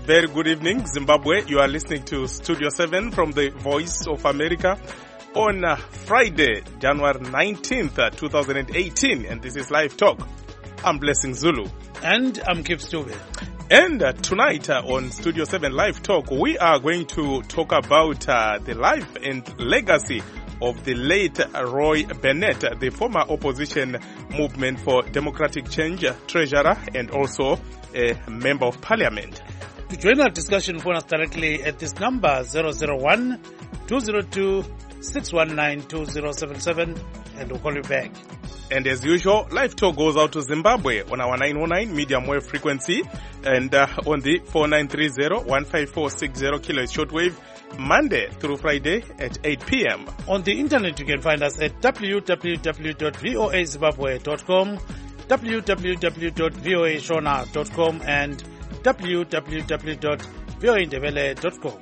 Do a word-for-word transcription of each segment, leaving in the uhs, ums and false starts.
very good evening, Zimbabwe. You are listening to Studio seven from the Voice of America on uh, Friday, January nineteenth, uh, twenty eighteen, and this is Live Talk. I'm Blessing Zulu. And I'm Kip Stube. And uh, tonight uh, on Studio seven Live Talk, we are going to talk about uh, the life and legacy of the late Roy Bennett, the former opposition movement for democratic change treasurer and also a member of parliament. To join our discussion, phone us directly at this number zero zero one, two zero two, six one nine, two zero seven seven and we'll call you back. And as usual, Live Talk goes out to Zimbabwe on our nine oh nine medium wave frequency and uh, on the four nine three zero, one five four six zero kilohertz shortwave, Monday through Friday at eight p.m. On the internet, you can find us at w w w dot voa zimbabwe dot com, w w w dot voa shona dot com and w w w dot voa ndebele dot com.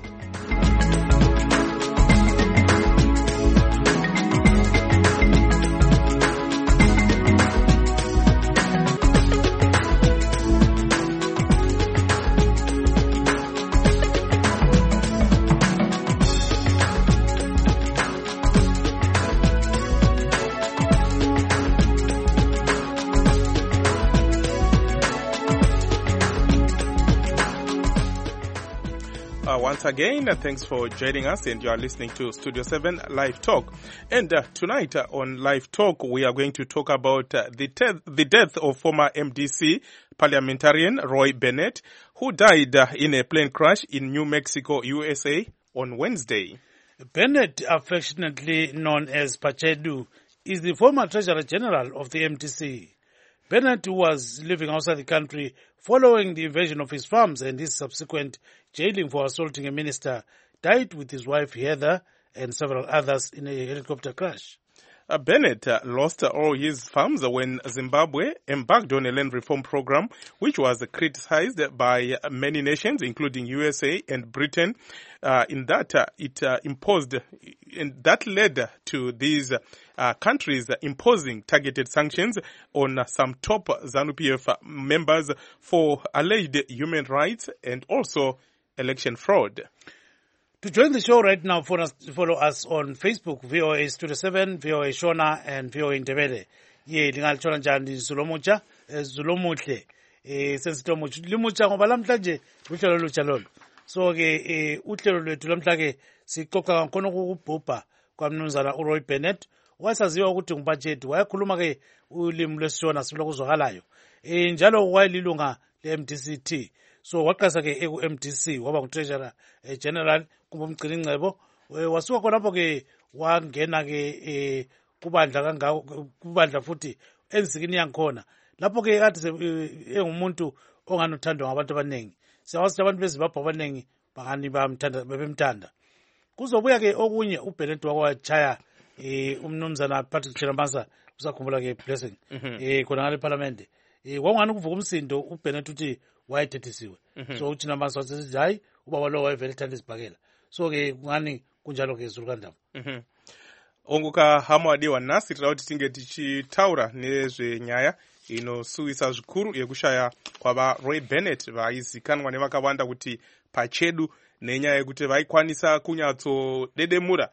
Once again, uh, thanks for joining us, and you are listening to Studio seven Live Talk. And uh, tonight uh, on Live Talk, we are going to talk about uh, the, te- the death of former M D C parliamentarian Roy Bennett, who died uh, in a plane crash in New Mexico, U S A on Wednesday. Bennett, affectionately known as Pachedu, is the former Treasurer General of the M D C. Bennett, who was living outside the country following the invasion of his farms and his subsequent jailing for assaulting a minister, died with his wife Heather and several others in a helicopter crash. Uh, Bennett uh, lost uh, all his farms when Zimbabwe embarked on a land reform program, which was uh, criticized by uh, many nations, including U S A and Britain. Uh, in that, uh, it uh, imposed, and that led to these uh, countries imposing targeted sanctions on uh, some top ZANU-P F members for alleged human rights and also election fraud. To join the show right now, follow us, follow us on Facebook, V O A Studio seven, V O A Shona, and V O A Ndebele. Ye, lingalchona njani Zulomucha, Zulomutle. Eh, sensito mucha, limucha ngoba lamhlanje uhlelo lutsha lolu. So ke eh uhlelo lwethu lamhlanje siqoqa ngakho ukubhubha kwamnumzana uRoy Bennett. Wasaziwa ukuthi ngubudget, wayakhuluma ke ulimi lwesishona sibilo kuzwakalayo. Eh njalo wayelilunga le-M D C T. So waqasa ke eku-M D C waba ngu-Treasurer eh, General kumbe umgcini ngcebo, wasuka khonapho ke wangena ke eh kubandla kangaka kubandla futhi ensikini yankhona lapho ke kade engumuntu onganothandwa ngabantu abaningi. Siyawazi abantu beZimbabwe abaningi bangani bamthanda bebemthanda. Kuzobuya ke okunye uBennett wakwachaya eh umnumzana Patrick Chirambansa usakhumbula ke Blessing eh khona ngale parliament eh kwangani kuvuka umsindo uBennett uthi wayethethisiwe. So uthi namanje wathi hayi ubaba lo wayevele ethanda isibhakela. So ke ngani kunjalo ke Zulu kaNdaba. Mhm. Onguka hamwadiwa nasi tira kuti tinge tichitaura nezvenyaya inosuwisa zvikuru yekushaya kwava Roy Bennett vaizikanwa nevakawanda kuti Pachedu, nenyaya yekuti vaikwanisa kunyatso dedemura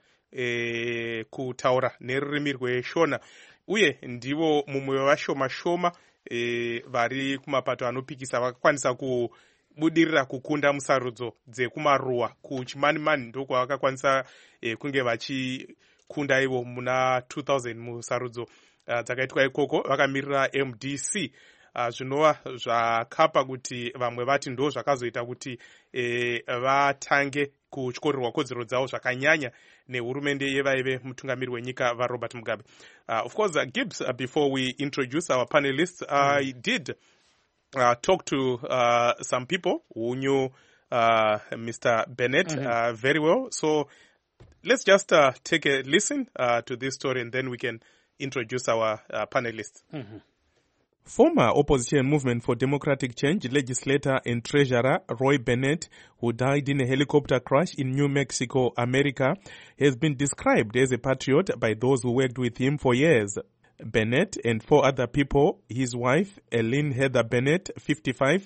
e, kutaura nerurimi rweshona, uye ndivo mumwe wevashoma shoma e, vari kumapato anopikisa vakakwanisa ku budirira kukunda musarudzo dzekumaruwa kuchimanimani ndoko vakakwanisa e, kunge vachikunda ivo muna two thousand musarudzo uh, dzakaitwa ikoko vakamirira M D C. Uh, zvinova zvakapa kuti vamwe vati ndo zvakazoita kuti e, vatange kutyorerwa kodzero dzavo zvakanyanya nehurumende yevaive mutungamiri wenyika vaRobert Mugabe. Uh, of course, uh, Gibbs, uh, before we introduce our panelists, mm-hmm. I did Uh, talk to uh, some people who knew uh, Mister Bennett mm-hmm. uh, very well. So let's just uh, take a listen uh, to this story and then we can introduce our uh, panelists. Mm-hmm. Former opposition movement for democratic change legislator and treasurer Roy Bennett, who died in a helicopter crash in New Mexico, America, has been described as a patriot by those who worked with him for years. Bennett and four other people, his wife, Eileen Heather Bennett, fifty-five,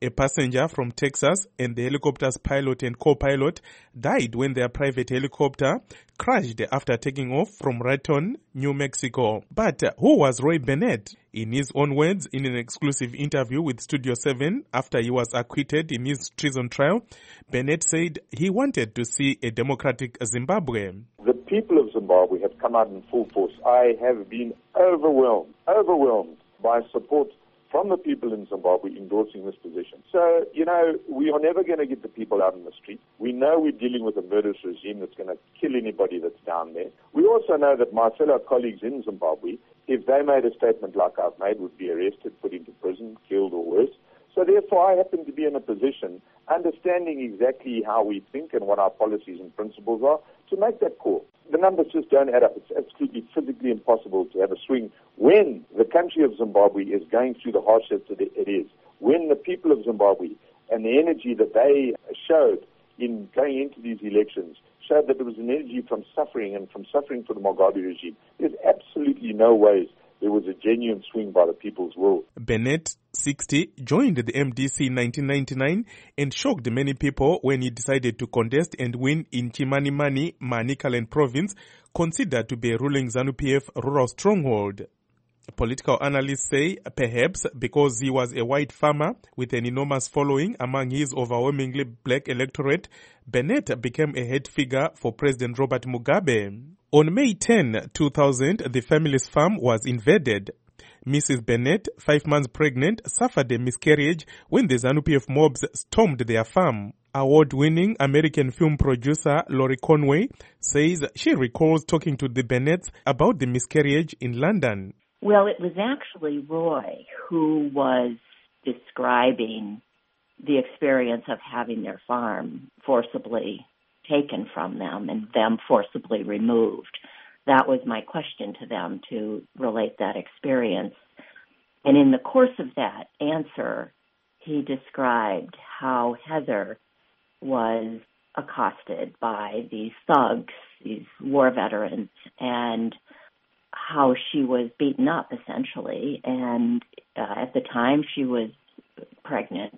a passenger from Texas, and the helicopter's pilot and co-pilot died when their private helicopter crashed after taking off from Raton, New Mexico. But uh, who was Roy Bennett? In his own words, in an exclusive interview with Studio seven after he was acquitted in his treason trial, Bennett said he wanted to see a democratic Zimbabwe. The people of Zimbabwe have come out in full force. I have been overwhelmed, overwhelmed by support from the people in Zimbabwe endorsing this position. So, you know, we are never going to get the people out in the street. We know we're dealing with a murderous regime that's going to kill anybody that's down there. We also know that my fellow colleagues in Zimbabwe, if they made a statement like I've made, would be arrested, put into prison, killed or worse. So therefore, I happen to be in a position, understanding exactly how we think and what our policies and principles are, to make that call. The numbers just don't add up. It's absolutely physically impossible to have a swing when the country of Zimbabwe is going through the hardships that it is, when the people of Zimbabwe and the energy that they showed in going into these elections showed that there was an energy from suffering and from suffering for the Mugabe regime. There's absolutely no ways there was a genuine swing by the people's will. Bennett, sixty, joined the M D C in nineteen ninety-nine and shocked many people when he decided to contest and win in Chimanimani, Manicaland province, considered to be a ruling ZANU-P F rural stronghold. Political analysts say perhaps because he was a white farmer with an enormous following among his overwhelmingly black electorate, Bennett became a head figure for President Robert Mugabe. On May tenth, two thousand, the family's farm was invaded. Missus Bennett, five months pregnant, suffered a miscarriage when the ZANU-P F mobs stormed their farm. Award-winning American film producer Laurie Conway says she recalls talking to the Bennetts about the miscarriage in London. Well, it was actually Roy who was describing the experience of having their farm forcibly taken from them and them forcibly removed. That was my question to them, to relate that experience. And in the course of that answer, he described how Heather was accosted by these thugs, these war veterans, and how she was beaten up, essentially. And uh, at the time, she was pregnant.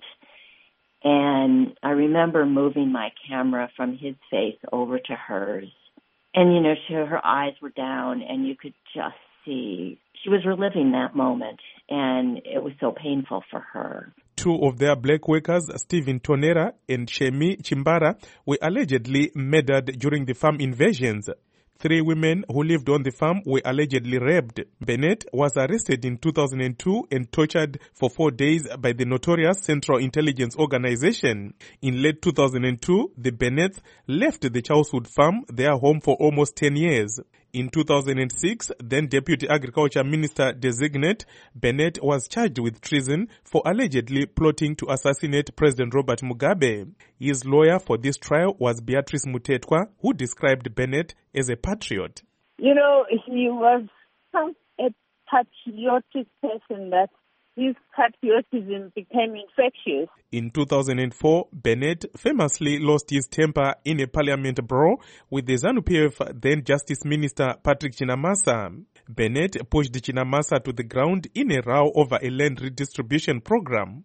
And I remember moving my camera from his face over to hers. And, you know, she, her eyes were down, and you could just see she was reliving that moment, and it was so painful for her. Two of their black workers, Stephen Tonera and Shemi Chimbara, were allegedly murdered during the farm invasions. Three women who lived on the farm were allegedly raped. Bennett was arrested in two thousand two and tortured for four days by the notorious Central Intelligence Organization. In late two thousand two, the Bennetts left the Charleswood farm, their home for almost ten years. In two thousand six, then Deputy Agriculture Minister designate, Bennett was charged with treason for allegedly plotting to assassinate President Robert Mugabe. His lawyer for this trial was Beatrice Mutetwa, who described Bennett as a patriot. You know, he was such a patriotic person that his patriotism became infectious. In two thousand four, Bennett famously lost his temper in a parliament brawl with the ZANU-P F then Justice Minister Patrick Chinamasa. Bennett pushed Chinamasa to the ground in a row over a land redistribution program.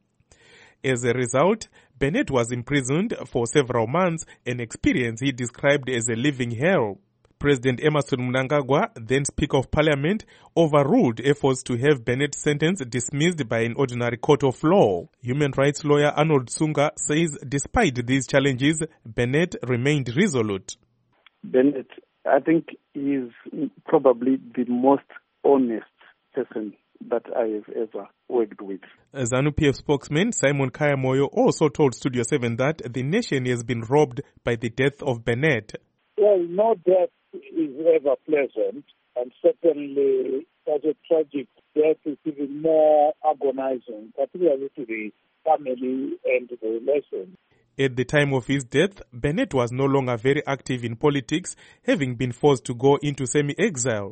As a result, Bennett was imprisoned for several months, an experience he described as a living hell. President Emmerson Mnangagwa, then Speaker of Parliament, overruled efforts to have Bennett's sentence dismissed by an ordinary court of law. Human rights lawyer Arnold Tsunga says despite these challenges, Bennett remained resolute. Bennett, I think, is probably the most honest person that I have ever worked with. ZANU-P F spokesman Simon Kayamoyo also told Studio seven that the nation has been robbed by the death of Bennett. Well, no death is ever pleasant, and certainly such a tragic death is even more agonizing, particularly to the family and the relation. At the time of his death, Bennett was no longer very active in politics, having been forced to go into semi-exile.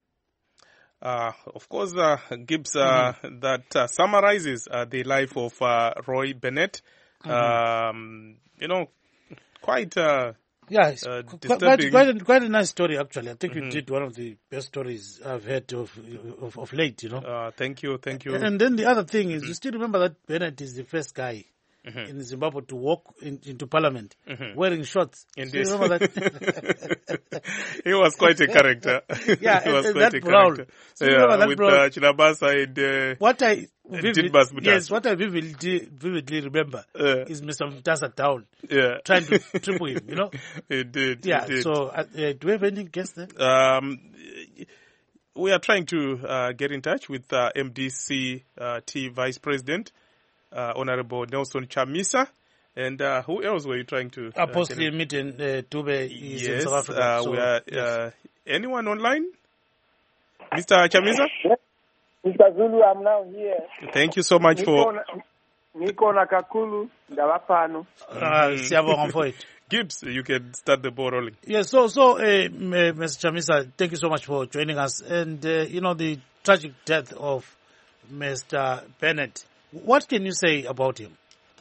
Uh, of course, uh, Gibbs, uh, mm-hmm. that uh, summarizes uh, the life of uh, Roy Bennett. Mm-hmm. Um, you know, quite... Uh, Yeah, it's uh, quite, quite, quite, a, quite a nice story, actually. I think mm-hmm. you did one of the best stories I've heard of of, of late, you know. Uh, thank you, thank you. And, and then the other thing is, mm-hmm. you still remember that Bennett is the first guy mm-hmm. in Zimbabwe to walk in, into parliament mm-hmm. wearing shorts. Indeed. Do you remember that? He was quite a character. Yeah, he was and, quite that a brown. character. So yeah, that with brown. uh, Chinabasa and uh, what I vivid, yes, what I vividly, vividly remember uh, is Mister Mutasa down, yeah, trying to triple him. You know, indeed. Yeah. Indeed. So, uh, do we have any guests there? Um, we are trying to uh, get in touch with uh, M D C uh, T Vice President, uh, Honorable Nelson Chamisa. And uh, who else were you trying to? Uh, Apostle meeting uh, Dube is yes, in South Africa. Uh, so, we are, yes. uh, anyone online? Mister Chamisa? Mister Zulu, I'm now here. Thank you so much for... Niko Nakakulu, Ndawapano. Siyabonga mfowethu. Gibbs, you can start the ball rolling. Yes, so, so uh, Mister Chamisa, thank you so much for joining us. And, uh, you know, the tragic death of Mister Bennett, what can you say about him?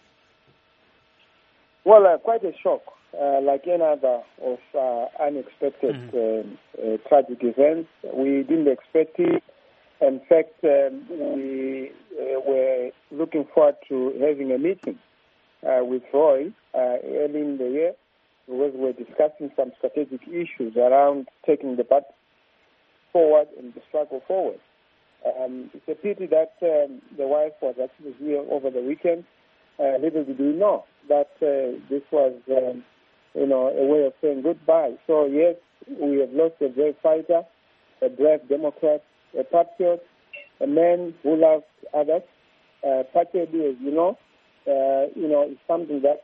Well, uh, quite a shock, uh, like any other of uh, unexpected mm-hmm. uh, uh, tragic events. We didn't expect it. In fact, um, we uh, were looking forward to having a meeting uh, with Roy uh, early in the year because we were discussing some strategic issues around taking the path forward and the struggle forward. Um, it's a pity that um, the wife was actually here over the weekend. Uh, little did we know that uh, this was, um, you know, a way of saying goodbye. So, yes, we have lost a brave fighter, a brave Democrat, a patriot, a man who loves others. Uh, patriotism, as you know, uh, you know, is something that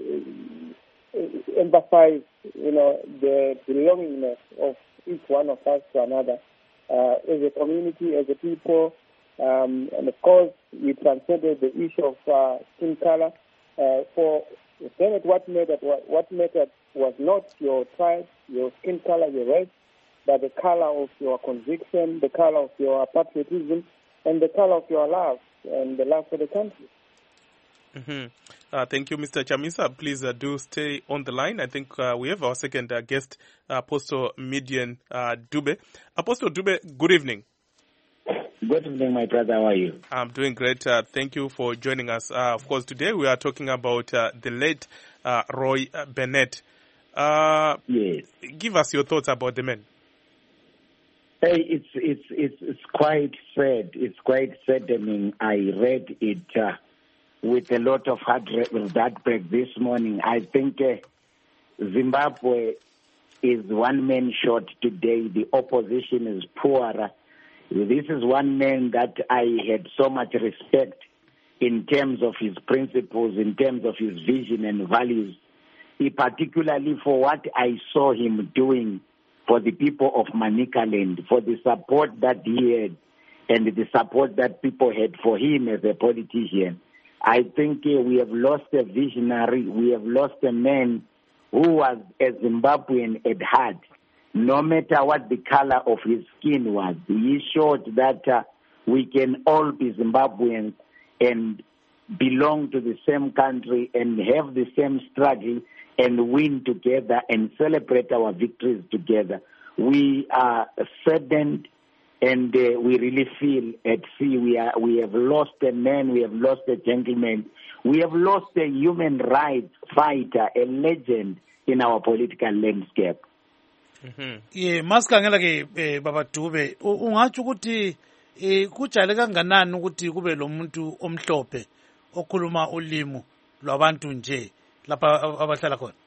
uh, emphasizes, you know, the belongingness of each one of us to another, uh, as a community, as a people. Um, and of course, we transcended the issue of uh, skin color. Uh, for Bennett, what mattered, what, what mattered was not your tribe, your skin color, your race, but the color of your conviction, the color of your patriotism, and the color of your love and the love for the country. Mm-hmm. Uh, thank you, Mister Chamisa. Please uh, do stay on the line. I think uh, we have our second uh, guest, uh, Apostle Midian uh, Dube. Apostle Dube, good evening. Good evening, my brother. How are you? I'm doing great. Uh, thank you for joining us. Uh, of course, today we are talking about uh, the late uh, Roy Bennett. Uh, yes. Give us your thoughts about the man. Hey, it's it's it's it's quite sad. It's quite saddening. I read it uh, with a lot of heartbreak this morning. I think uh, Zimbabwe is one man short today. The opposition is poor. This is one man that I had so much respect in terms of his principles, in terms of his vision and values, he particularly for what I saw him doing for the people of Manicaland, for the support that he had and the support that people had for him as a politician. I think uh, we have lost a visionary, we have lost a man who was a Zimbabwean at heart. No matter what the color of his skin was, he showed that uh, we can all be Zimbabweans and belong to the same country and have the same struggle and win together and celebrate our victories together. We are saddened and uh, we really feel at sea we are we have lost a man, we have lost a gentleman, we have lost a human rights fighter, a legend in our political landscape. Ye masikhangela ke baba Dube ungathi ukuthi kujale kanganani ukuthi kube lo muntu omhlophe okhuluma ulimi lwabantu nje lapha abahlala khona.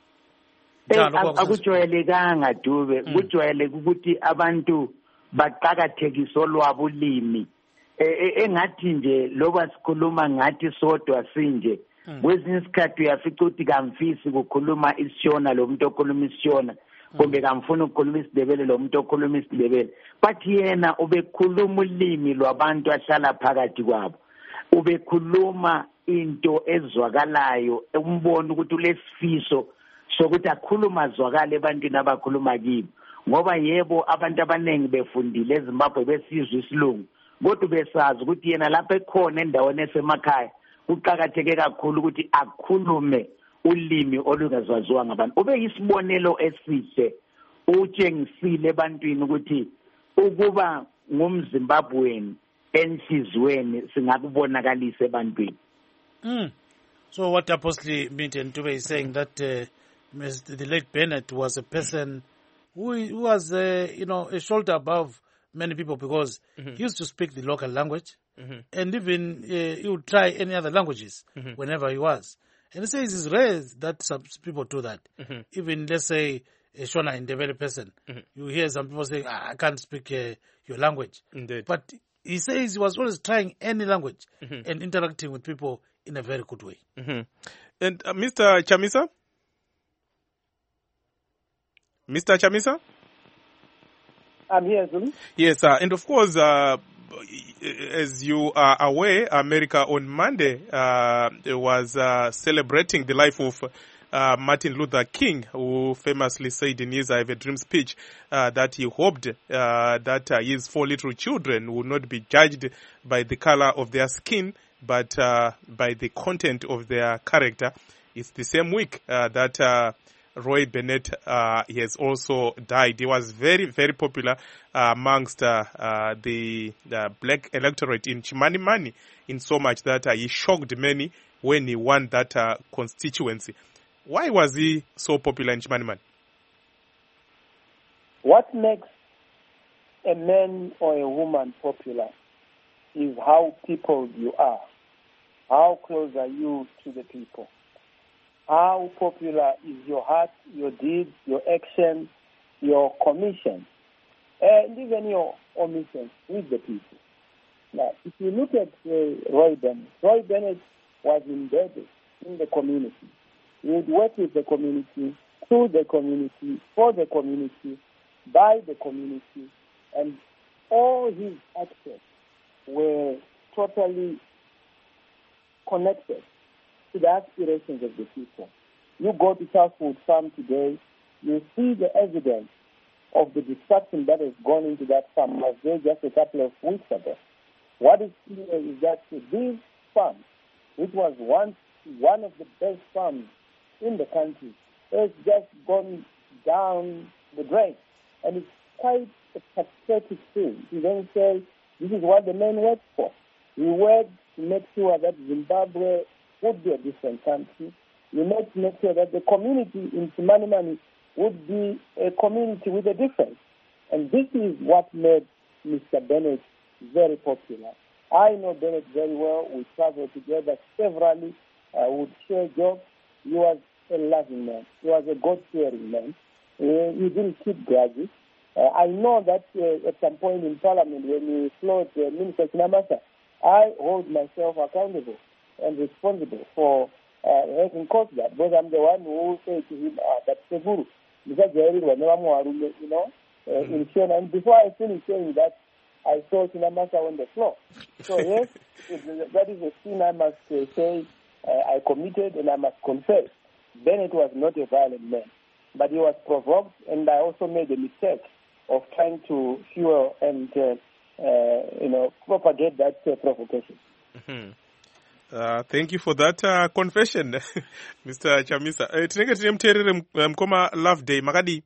Akujwayelekanga Dube, kujwayeleka ukuthi abantu baqhakathekisa olwabo ulimi engathi nje loba sikhuluma ngathi sodwa sinje kwesinye isikhathi uyafica ukuthi kamfisi kukhuluma isishona lo muntu okhuluma isishona kumbe kamfuna ukukhuluma isidebele lo muntu okhuluma isidebele but yena ubekhuluma ulimi lwabantu ahlala phakathi kwabo, ubekhuluma into ezwakalayo umbona ukuthi ulesifiso sokuthi akhuluma azwakale ebantwini abakhuluma kibo, ngoba yebo abantu abaningi befundile eZimbabwe besizwe isilungu kodwa besazi ukuthi yena lapha ekhona endaweni esemakhaya kuqhakatheke kakhulu ukuthi akhulume ulimi olungazwaziwa ngabantu. Ube yisibonelo esihle, utshengisile ebantwini ukuthi ukuba ngumZimbabwean enhlizweni singakubonakalisa ebantwini. Mm. So what Apostle Minton Tube is saying that uh, Mister the late Bennett was a person who, who was, uh, you know, a shoulder above many people because mm-hmm. he used to speak the local language mm-hmm. and even uh, he would try any other languages mm-hmm. whenever he was. And he says it's rare that some people do that. Mm-hmm. Even, let's say, a Shona Indebele person, mm-hmm. you hear some people saying, ah, I can't speak uh, your language. Indeed. But he says he was always trying any language mm-hmm. and interacting with people in a very good way. Mm-hmm. And uh, Mister Chamisa? Mister Chamisa? I'm here, Zulu. Yes, uh, and of course, uh, as you are aware, America on Monday uh, was uh, celebrating the life of uh, Martin Luther King, who famously said in his I Have a Dream speech uh, that he hoped uh, that uh, his four little children would not be judged by the color of their skin, but uh, by the content of their character. It's the same week uh, that uh, Roy Bennett uh, he has also died. He was very, very popular uh, amongst uh, uh, the, the black electorate in Chimanimani in so much that uh, he shocked many when he won that uh, constituency. Why was he so popular in Chimanimani? What makes a man or a woman popular is how people you are. How close are you to the people? How popular is your heart, your deeds, your actions, your commission, and even your omissions with the people? Now, if you look at uh, Roy Bennett, Roy Bennett was embedded in the community. He would work with the community, through the community, for the community, by the community, and all his actions were totally connected to the aspirations of the people. You go to Southwood Farm today, you see the evidence of the destruction that has gone into that farm. I was there just a couple of weeks ago. What is clear is that this farm, which was once one of the best farms in the country, has just gone down the drain. And it's quite a pathetic thing to then say, this is what the men worked for. We worked to make sure that Zimbabwe would be a different country. We need to make sure that the community in Chimanimani would be a community with a difference. And this is what made Mister Bennett very popular. I know Bennett very well. We traveled together severally. I would share jobs. He was a loving man. He was a God-fearing man. Uh, he didn't keep grudges. Uh, I know that uh, at some point in Parliament, when he floored uh, Minister Sinamasa, I hold myself accountable and responsible for uh, having caused that, because I'm the one who said to him, ah, that's the guru. You know, uh, mm-hmm. in Shona. And before I finish saying that, I saw Sinamasa on the floor. So yes, it, that is a sin I must uh, say uh, I committed, and I must confess. Bennett was not a violent man, but he was provoked, and I also made a mistake of trying to fuel and uh, uh, you know propagate that uh, provocation. Mm-hmm. Uh, thank you for that uh, confession, Mister Chamisa. Uh, tinenge tine muteereri mukoma Love Day makadi.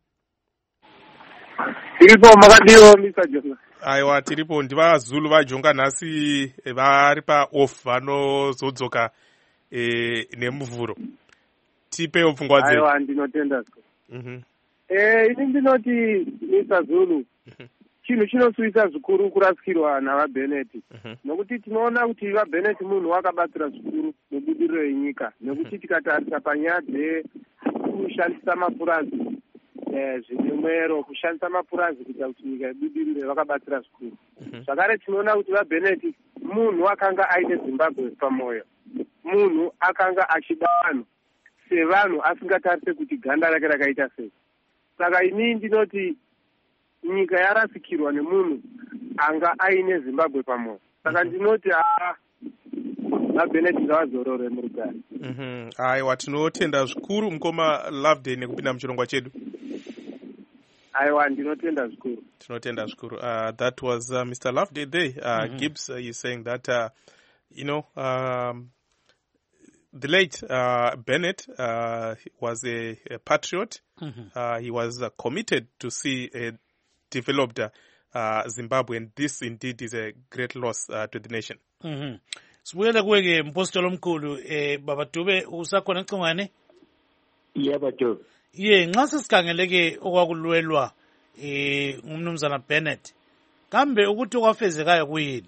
Tiripo makadiwo Mister Jonga. Aiwa tiripo ndivazulu vajonga nhasi vari paoff vanozodzoka eh, nemuvhuro. Tipewo pfungwa dzedu. Aiwa ndinotenda. Mhm. Eh ini ndinoti Mister Zulu. Mhm. Chinhu chinosuvisa zvikuru kurasikirwa navaBennett nokuti tinoona kuti vaBennett munhu wakabatsira zvikuru mubudiriro yenyika nokuti tikatarisa panyaya dzekushandisa mapurazi zvine mwero kushandisa mapurazi kuita kuti nyika ibudirire vakabatsira zvikuru. Zvakare tinoona kuti vaBennett munhu akanga aine Zimbabwe pamwoyo, munhu akanga achida vanhu sevanhu asingatarise kuti ganda rake rakaita sei. Saka ini ndinoti nyika yarasikirwa nemunhu anga aine Zimbabwe pamwoyo. Saka ndinoti a vaBennett ngavazorore murugare. Mhm. Aiwa tinotenda zvikuru mukoma Love Day nekupinda muchirongwa chedu. Aiwa ndinotenda zvikuru. Tinotenda zvikuru. Uh, that was uh, Mister Love Day there. Uh, mm-hmm. Gibbs uh, is saying that uh, you know um, the late uh, Bennett uh, was a, a patriot. Mm-hmm. Uh, he was uh, committed to see a developed uh, Zimbabwe, and this indeed is a great loss uh, to the nation. Mm-hmm. Sibuyele kuwe-ke mpostoli omkhulu eh Baba Dube usakhona ecingwane? Yebo Dube. Ye nxa sesikhangeleke okwakulwelwa eh umnumzana Bennett kambe ukuthi okwafezekayo kuyini?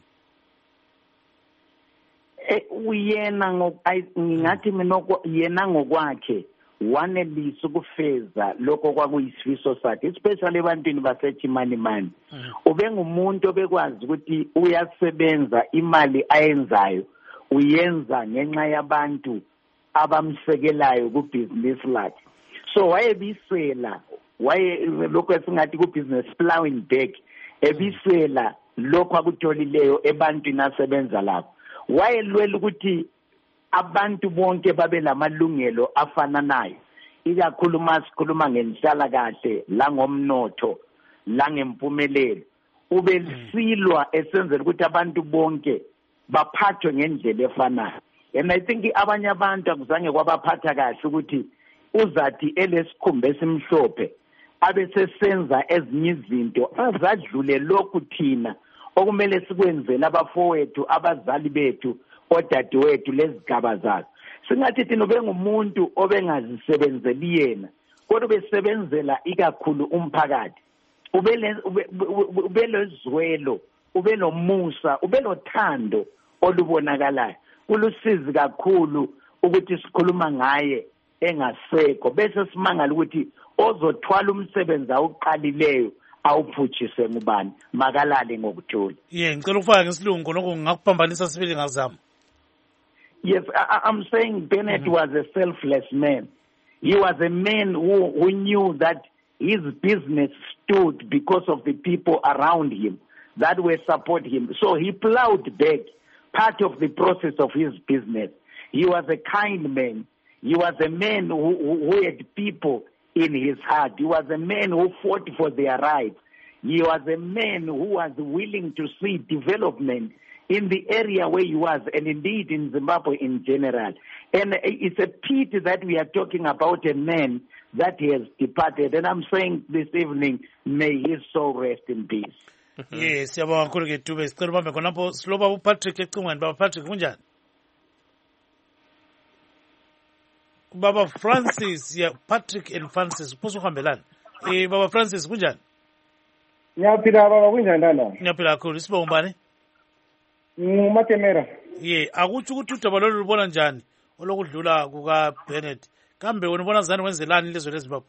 Eh uyena ngokungathi mina yena ngokwakhe wanelisa ukufeza lokho kwakuyisifiso sakhe especially ebantwini baseThimani mani. Ubengumuntu obekwazi ukuthi uyasebenza imali ayenzayo uyenza ngenxa yabantu abamsekelayo ku business lakhe. So wayebisela waye lokho esingathi ku business plowing back ebisela lokho akutholileyo ebantwini asebenza lapho. Wayelwela ukuthi abantu bonke babe lamalungelo afananayo ikakhulu masikhuluma ngenhlala kahle la ngomnotho la ngempumelelo ubesilwa esenzela ukuthi abantu bonke baphathwe ngendlela efanayo. And I think abanye abantu akuzange kwabaphatha kahle ukuthi uzathi elesikhumba esimhlophe abesesenza ezinye izinto azadlule lokhu thina okumele sikwenzele abafowethu abazali bethu odadewethu lezigaba zakhe. Singathi thina ubengumuntu obengazisebenzeli yena kodwa besebenzela ikakhulu umphakathi. Ubele ubelezwelo, ubelomusa, ubelothando olubonakalayo. Kulusizi kakhulu ukuthi sikhuluma ngaye engasekho bese simangala ukuthi ozothwala umsebenzi awuqalileyo awuphutshise ngubani makalale ngokuthula. Yeah, ngicela ukufaka ngesilungu konke ngakuphambanisa sibili ngazama. Yes, I, I'm saying Bennett mm-hmm. was a selfless man. He was a man who, who knew that his business stood because of the people around him that were support him. So he plowed back part of the process of his business. He was a kind man. He was a man who, who had people in his heart. He was a man who fought for their rights. He was a man who was willing to see development in the area where he was, and indeed in Zimbabwe in general. And it's a pity that we are talking about a man that has departed. And I'm saying this evening, may his soul rest in peace. Yes, siyabonga kakhulu ke Dube. Sicela ubambe khonapho siloba uPatrick ecingweni. Baba Patrick kunjani? Baba Francis, yeah, Patrick and Francis uphosa uhambelana. Eh Baba Francis kunjani? Ngiyaphila baba kunjani ndana? Ngiyaphila kakhulu. Sibonga ubani? Ngumatemera. Ye, akuthi ukuthi udaba lolu lubona njani olokudlula kuka Bennett. Kambe wena ubona zani wenzelani lezwe leZimbabwe?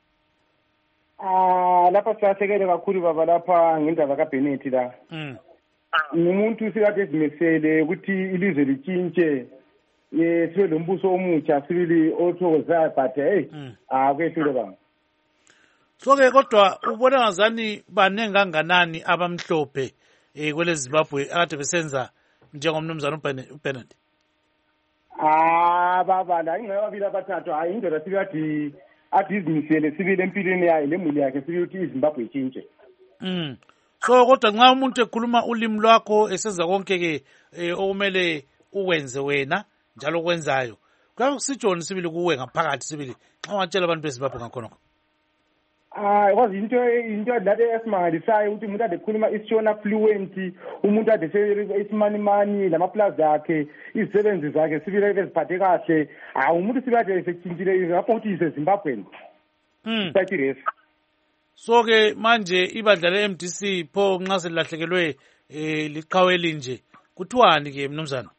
Ah, lapha siyasekele kakhulu baba lapha ngendaba kaBennett la. Mm. Umuntu sikade ezimisele ukuthi ilizwe litshintshe. Ye sibe lombuso omutsha sibili othokozayo but hey akwehlule baba. So ke kodwa ubona ngazani banenge kanganani abamhlophe eh kwele Zimbabwe akade besenza njengomnumzana uBennett? Ah baba la ingababili abathathu hayi indlela sikathi athi izimisele sibile empilweni yayo lemuli yakhe sibili ukuthi iZimbabwe itshintshe. Mm. So kodwa nxa umuntu ekhuluma ulimi lwakho esenza konke ke okumele ukwenze wena njalo kwenzayo kusitshoni sibili kuwe ngaphakathi sibili xa ungatshela abantu beZimbabwe ngakhona. Ah kwazi into into lade esimangalisayo ukuthi umuntu ade ekhuluma isiShona fluent umuntu ade esimani mani lama plus akhe izisebenzi zakhe sibile beziphathe kahle ah umuntu sikade esekutshintshile lapho ukuthi iseZimbabwe. Mm. Sathi so ke manje ibandla le-M D C pho nxa selahlekelwe eh liqhawe elinje kuthiwani ke mnumzana?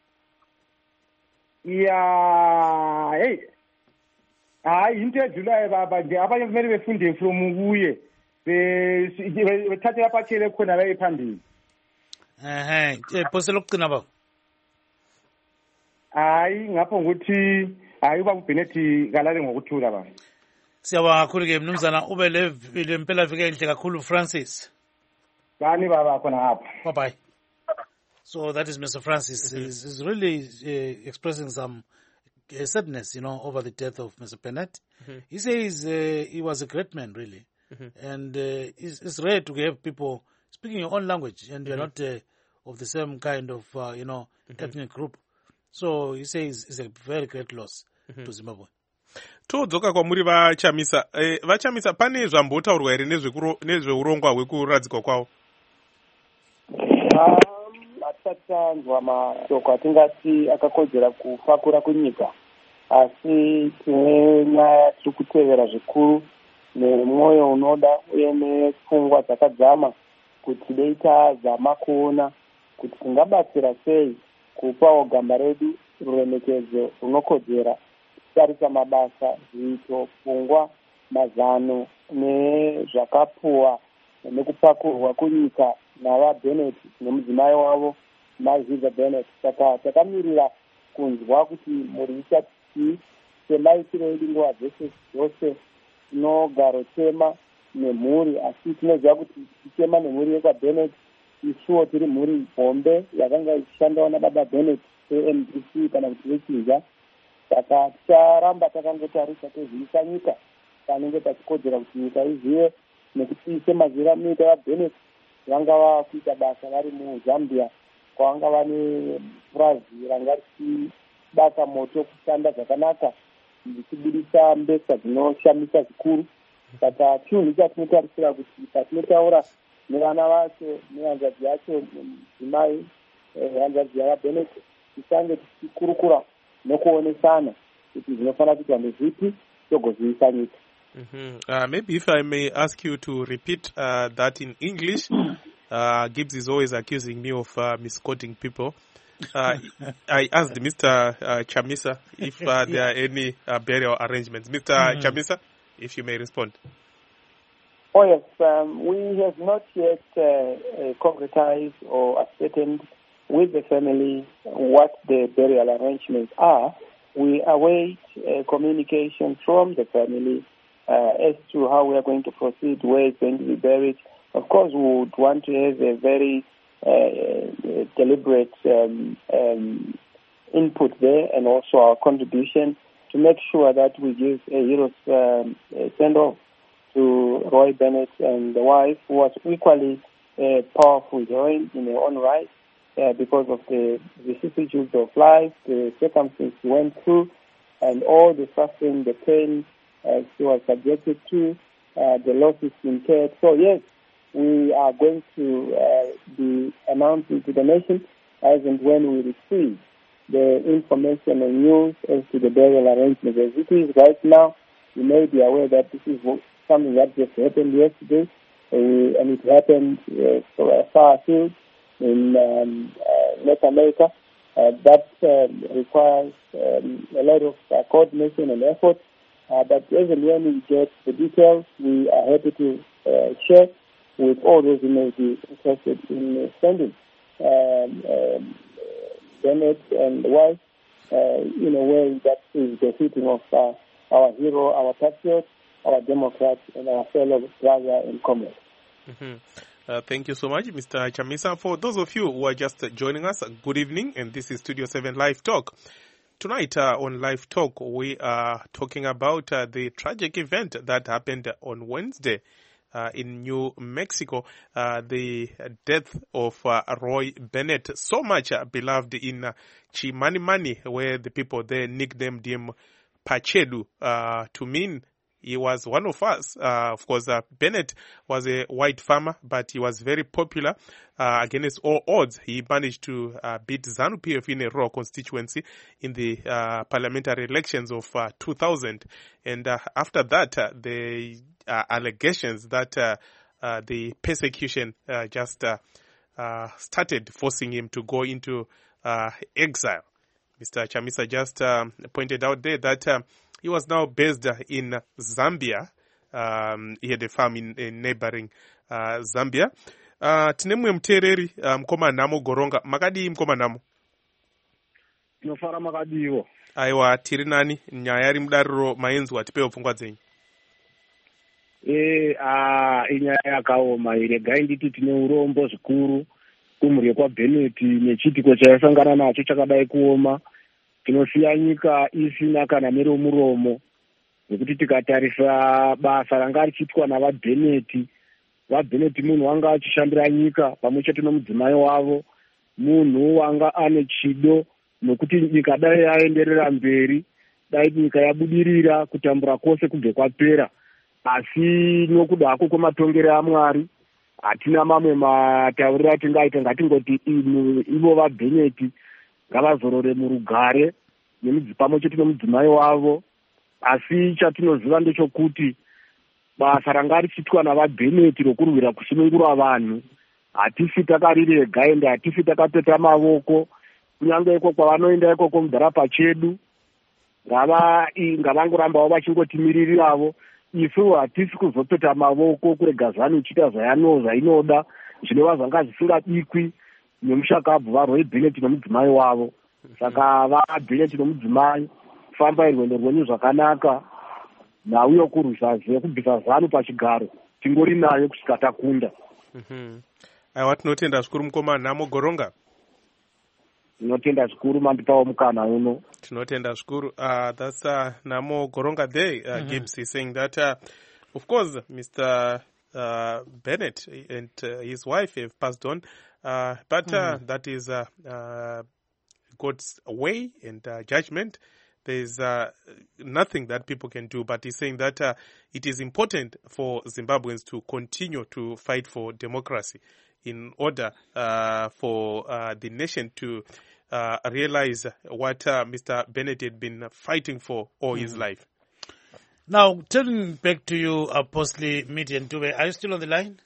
Ya hey hayi into edlulayo baba nje abanye kumele befunde from kuye bethathe laphakhele khona la ephambili. Ehe ephose lokugcina baba. Hayi ngapho ukuthi hayi uba uBennett kalale ngokuthula baba. Siyabonga kakhulu ke mnumzana ube le mpela vike enhle kakhulu Francis. Bani baba khona apha. Bye bye. So that is Mister Francis. Mm-hmm. He's, he's really uh, expressing some uh, sadness, you know, over the death of Mister Bennett. Mm-hmm. He says uh, he was a great man, really. Mm-hmm. And uh, it's, it's rare to have people speaking your own language and you're mm-hmm. not uh, of the same kind of, uh, you know, mm-hmm. ethnic group. So he says it's a very great loss mm-hmm. to Zimbabwe. Todzoka kwamuri vachamisa eh, vachamisa pane zvambotaurwa here nezveurongwa hwekuradzikwa kwawo? Um, hatisati tanzwa mashoko atingati akakodzera kufakura kunyika, asi tine nyaya tiri kutevera zvikuru nemwoyo unoda uye nepfungwa dzakadzama kuti dei tazama kuona kuti tingabatsira sei kupawo gamba redu ruremekedzo runokodzera kutarisa mabasa, zviito, pfungwa, mazano nezvakapuwa nekupakurwa kunyika navaBennett nemudzimai wavo Maziva Bennett. Saka takamirira kunzwa kuti muri ichati semaitiro edu nguva dzese dzose tinogaro tema nemhuri, asi tinoziva kuti tichema nemhuri yekwaBennett isuwo tiri mhuri hombe yakanga ichishandawo nababa Bennett e-M D C kana kuti vechinja. Saka ticharamba takangotarisa tezviisa nyika panenge pachikodzera kuti nyika izive nekuti semazira munyika yaBennett vanga vakuita basa vari muZambia kwavanga vane purazi ranga richibata moto kushanda zvakanaka zvichibudisa mbesa dzinoshamisa zvikuru. Saka chinhu chatinotarisira kuti patinotaura nevana vacho nehanzvadzi yacho mudzimai hanzvadzi yavaBennett tisange tichikurukura nokuonesana kuti zvinofanira kuitwa ndezvipi togozivisa nyika. Mm-hmm. Uh, maybe if I may ask you to repeat uh, that in English. Uh, Gibbs is always accusing me of uh, misquoting people. Uh, I asked Mister Uh, Chamisa if uh, there are any uh, burial arrangements. Mister Mm-hmm. Chamisa, if you may respond. Oh yes, um, we have not yet uh, uh, concretized or ascertained with the family what the burial arrangements are. We await uh, communication from the family uh, as to how we are going to proceed, where it's going to be buried. Of course, we would want to have a very uh, deliberate um, um, input there and also our contribution to make sure that we give a hero's um, send-off to Roy Bennett and the wife, who was equally a powerful heroine in her own right uh, because of the vicissitudes of life, the circumstances she went through, and all the suffering, the pain uh, she was subjected to, uh, the losses incurred. So yes, we are going to uh, be announcing to the nation as and when we receive the information and news as to the burial arrangement. As it is right now, you may be aware that this is something that just happened yesterday, uh, and it happened uh, so far afield in um, uh, North America. Uh, that uh, requires um, a lot of uh, coordination and effort, uh, but as and when we get the details, we are happy to uh, share with all those who may be interested in sending um, um, Bennett and the wife uh, in a way that is befitting of uh, our hero, our patriot, our Democrat, and our fellow brother and comrade. Mm-hmm. Uh, thank you so much, Mister Chamisa. For those of you who are just joining us, good evening, and this is Studio seven Live Talk. Tonight uh, on Live Talk, we are talking about uh, the tragic event that happened on Wednesday uh, in New Mexico, uh, the death of uh, Roy Bennett, so much uh, beloved in uh, Chimanimani, where the people there nicknamed him Pachedu, uh, to mean he was one of us. Uh, of course, uh, Bennett was a white farmer, but he was very popular. Uh, against all odds, he managed to uh, beat ZANU-P F in a raw constituency in the uh, parliamentary elections of uh, two thousand. And uh, after that, uh, the uh, allegations that uh, uh, the persecution uh, just uh, uh, started forcing him to go into uh, exile. Mister Chamisa just um, pointed out there that uh, he was now based in Zambia. Um, he had a farm in, in neighboring uh, Zambia. Uh, tinemwe mtereri uh, mkoma namo goronga. Makadi mkoma namo? Nofara makadiwo. Aiwa, tiri nani, nyayari mdariro maenzu watipeo pfungwa zenyu. Eh, ah, inyaya yakaoma ire gainditi tine urombo zvikuru kumhuri kwa Bennett nechitiko chayasangana nacho chakadai kuoma. Tinosiya nyika isina kana nero muromo nekuti tikatarisa basa ranga richiitwa navaBennett. VaBennett munhu wanga achishandira nyika pamwe chete nomudzimai wavo, munhu wanga ane chido nokuti nyika dai yaenderera mberi, dai nyika yabudirira, kutambura kwose kubve kwapera, asi nokuda kwako kwematongero aMwari hatina mamwe matauriro atingaita, ngatingoti ivo vaBennett ngavazorore murugare pamwe chete nemudzimai wavo. Asi chatinoziva ndechokuti basa ranga richiitwa navaBennett rokurwira kusunungura vanhu hatifi takarirega ende hatifi takapeta mavoko. Kunyange iko kwavanoenda ikoko mudhorabha chedu ngavangorambawo vachingotimiriravo. Isu hatisi kuzopeta mavoko kurega ZANU ichiita zvayano zvainoda zvinova zvanga zvisingadikwi nemushakabvu vaRoy Bennett nomudzimai wavo. Saka vaBennett nomudzimai kufamba irwendo rwenyu zvakanaka, nhau yokurwisa kubvisa ZANU pachigaro tingori nayo kusvika takunda. Aiwa, tinotenda zvikuru mukoma Nhamo Goronga. Tinotenda zvikuru mandipawo mukana uno. Tinotenda zvikuru. Uh, that's uh, Nhamo Goronga there, uh, mm-hmm. Gibbs is saying that, uh, of course, Mister Uh, Bennett and uh, his wife have passed on, uh, but uh, mm-hmm. that is uh, uh, God's way and uh, judgment. There's uh, nothing that people can do, but he's saying that uh, it is important for Zimbabweans to continue to fight for democracy in order uh, for uh, the nation to uh, realize what uh, Mister Bennett had been fighting for all mm-hmm. his life. Now, turning back to you, Apostle Midian Dube, are you still on the line?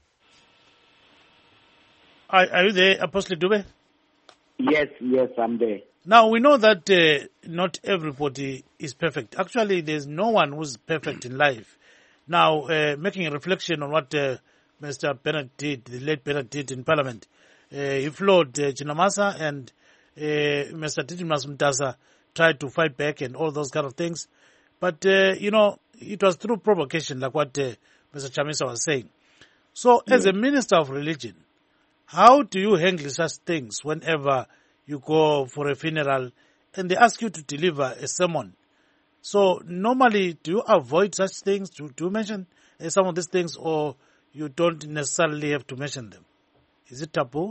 Are, are you there, Apostle Dube? Yes, yes, I'm there. Now, we know that uh, not everybody is perfect. Actually, there's no one who's perfect in life. Now, uh, making a reflection on what uh, Mister Bennett did, the late Bennett did in Parliament, uh, he floored uh, Chinamasa and uh, Mister Titimas Mtasa tried to fight back and all those kind of things. But, uh, you know, it was through provocation, like what uh, Mister Chamisa was saying. So, as yeah. a minister of religion, how do you handle such things whenever you go for a funeral and they ask you to deliver a sermon? So, normally, do you avoid such things? Do, do you mention uh, some of these things, or you don't necessarily have to mention them? Is it taboo?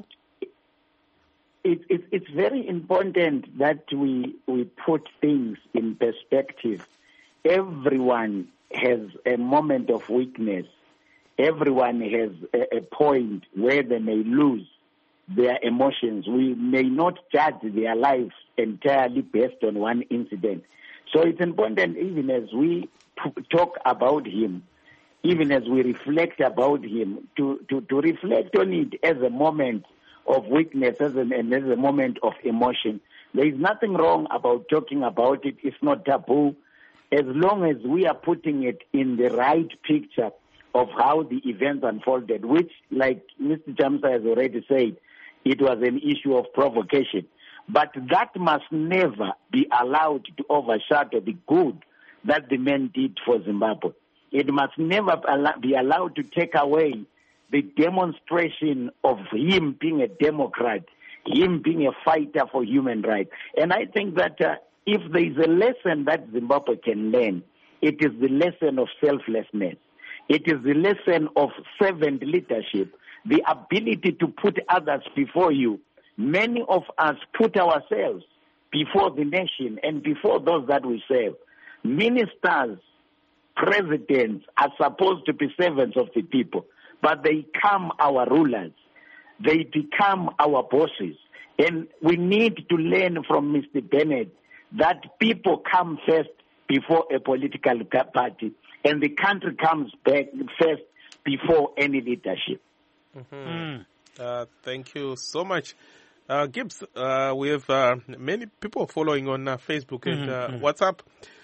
It, it, it's very important that we we put things in perspective. Everyone has a moment of weakness. Everyone has a, a point where they may lose their emotions. We may not judge their lives entirely based on one incident. So it's important, even as we p- talk about him, even as we reflect about him, to, to, to reflect on it as a moment of weakness as an, and as a moment of emotion. There is nothing wrong about talking about it. It's not taboo, as long as we are putting it in the right picture of how the events unfolded, which, like Mister Chamsa has already said, it was an issue of provocation. But that must never be allowed to overshadow the good that the men did for Zimbabwe. It must never be allowed to take away the demonstration of him being a Democrat, him being a fighter for human rights. And I think that uh, if there is a lesson that Zimbabwe can learn, it is the lesson of selflessness. It is the lesson of servant leadership, the ability to put others before you. Many of us put ourselves before the nation and before those that we serve. Ministers, presidents are supposed to be servants of the people, but they become our rulers. They become our bosses. And we need to learn from Mister Bennett that people come first before a political party, and the country comes back first before any leadership. Mm-hmm. Mm. Uh, thank you so much. Uh, Gibbs, uh, we have uh, many people following on uh, Facebook and uh, mm-hmm. WhatsApp.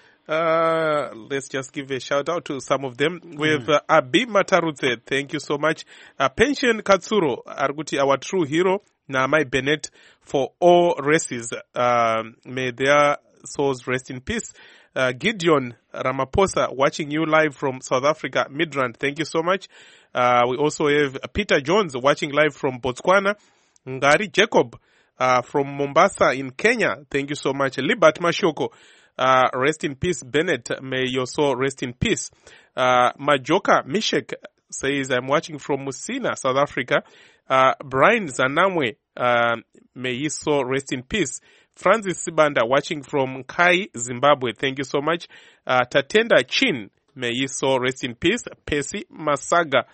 Uh, let's just give a shout out to some of them. We have uh, Abi Matarudze, thank you so much. Uh, Pension Katsuro, Arguti, our true hero. Naamai Bennett, for all races. Uh, may their souls rest in peace. Uh, Gideon Ramaphosa, watching you live from South Africa, Midrand. Thank you so much. Uh, we also have Peter Jones watching live from Botswana. Ngari Jacob uh, from Mombasa in Kenya. Thank you so much. Libat Mashoko, uh, rest in peace, Bennett. May your soul rest in peace. Uh, Majoka Mishek says, I'm watching from Musina, South Africa. Uh, Brian Zanamwe, uh, may his soul rest in peace. Francis Sibanda, watching from Kai, Zimbabwe. Thank you so much. Uh, Tatenda Chin, may his soul rest in peace. Pesi Masaga,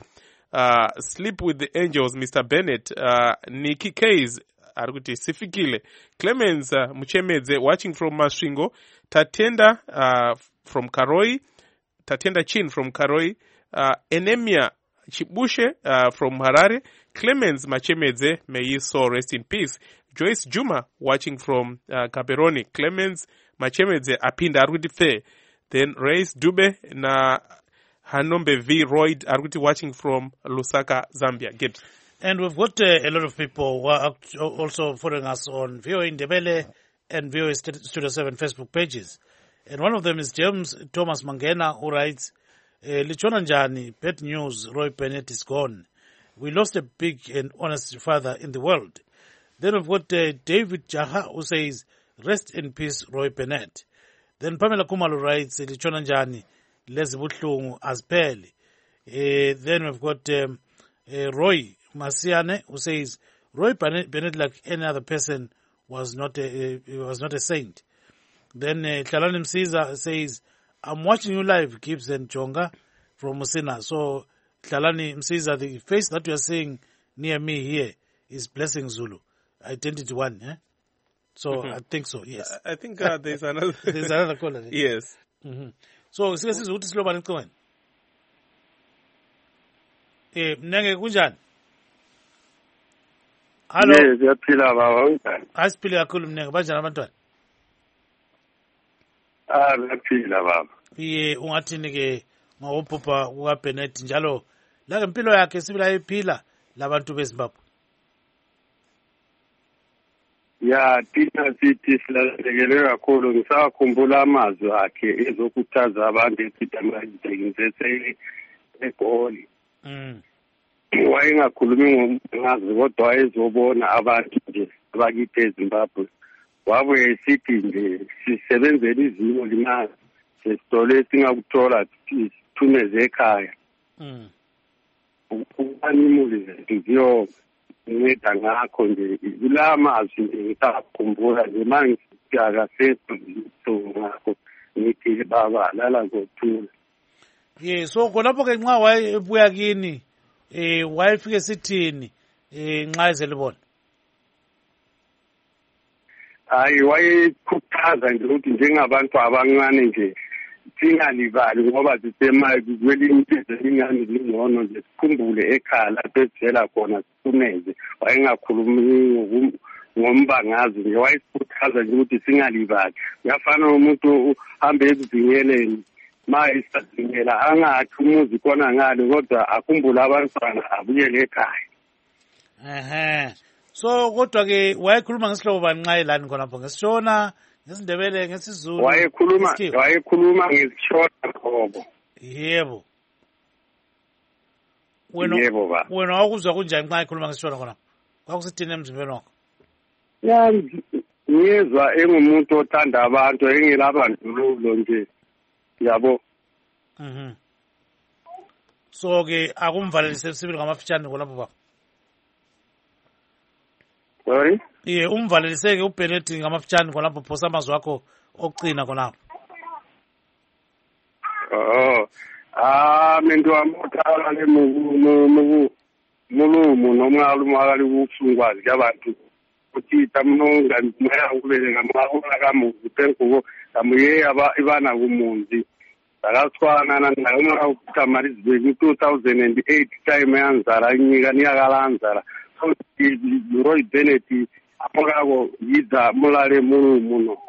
uh, Sleep with the Angels, Mister Bennett, uh, Nikki Case, arikuti sifikile, Clemens uh, Muchemedze watching from Masvingo, Tatenda uh, from Karoi, Tatenda Chin from Karoi, uh, Enemia Chibushe uh, from Harare, Clemens Machemedze, may his soul rest in peace. Joyce Juma watching from uh, Caperoni, Clemens Machemedze apinda arikuti fe. Then Reis Dube na Hanombe V. Royd arikuti watching from Lusaka, Zambia. Gibbs. And we've got uh, a lot of people who are also following us on V O A Ndebele and V O A Studio seven Facebook pages. And one of them is James Thomas Mangena, who writes, Lichona Njani, Pet News, Roy Bennett is gone. We lost a big and honest father in the world. Then we've got uh, David Jaha, who says, rest in peace, Roy Bennett. Then Pamela Kumalu writes, Lichona Njani, Les Butlungu Azpeli. Uh, then we've got um, uh, Roy Masiane, who says, Roy Bennett, like any other person, was not a, uh, was not a saint. Then uh, Tlalani Msiza says, I'm watching you live, Gibbs and Jonga from Musina. So, Tlalani Msiza, the face that you are seeing near me here is Blessing Zulu. Identity one, eh? So, mm-hmm. I think so, yes. I think uh, there's another... there's another caller. Yes. Mm-hmm. So, this is what is Sloban going. Eh, Mnenge kunjani? Hello. Yes, yaphila baba. Asiphila kakhulu Mnenge, banjani abantwana? Ah, yaphila baba. Iye, ungathini ke ngawuphupha kuka Bennett njalo la ngempilo yakhe sibila ephila labantu beZimbabwe. Ya, thina sithi silahlekelwe kakhulu ngisakhumbula amazwi akhe ezokhuthaza abantu esithi egoli. Mm. Wayengakhulumi ngazi kodwa wayezobona abantu nje abakithi eZimbabwe. Wabuye esithi nje sisebenzele izimo limali sesitole singakuthola sithumeze ekhaya. Mm. Ukanimuli zethu ziyo nceda ngakho nje kula mazwi nje ngisakhumbula nje manje akaseso ngakho ngithi baba lala ngothula. Yeah, so khonapho ke nxa wayebuya kini eh wayefike sithini eh nxa ezelibona? Hayi wayekhuthaza nje ukuthi njengabantu abancane nje singalibali ngoba sisemayi kwelinye izingane lingcono nje sikhumbule ekhala lapho esivela khona siphumeze. Wayengakhulumi ngombangazi nje wayesikhuthaza nje ukuthi singalibali. Uyafana umuntu uhambe ezivingeleni ma isadingela angathi umuzi khona ngale kodwa akhumbula abantwana abuyele ekhaya. Ehe. So kodwa ke wayekhuluma ngesihlobo banqaye lani khonapho ngesishona ngesindebele ngesizulu. Wayekhuluma wayekhuluma ngesishona khobo. Yebo. Wena yebo ba. Wena wakuzwa kunjani xa ekhuluma ngesishona khonapho? Kwakusithini emzimbeni wakho? Ya ngiyezwa engumuntu othanda abantu engelabandlululo nje. Yabo. Mhm. So ke akumvalelise sibili ngamafitshane khonapho baba. Sorry? Iye umvaleliseke uBennett ngamafitshane khonapho phosa amazwi akho okucina khonapho. Oh. Ah mento amothala le mu mu mulumu noma alumakali ukufungwazi yabantu. Uthi tamunonga moya ubele ngamahora kamuzi penkuko kamuye aba ibana kumunzi. Akaswana na noma ukamalizwe two thousand eight time yanzara inyika niyakalanzara. So Roy Bennett apokako yiza mulale mulumu no.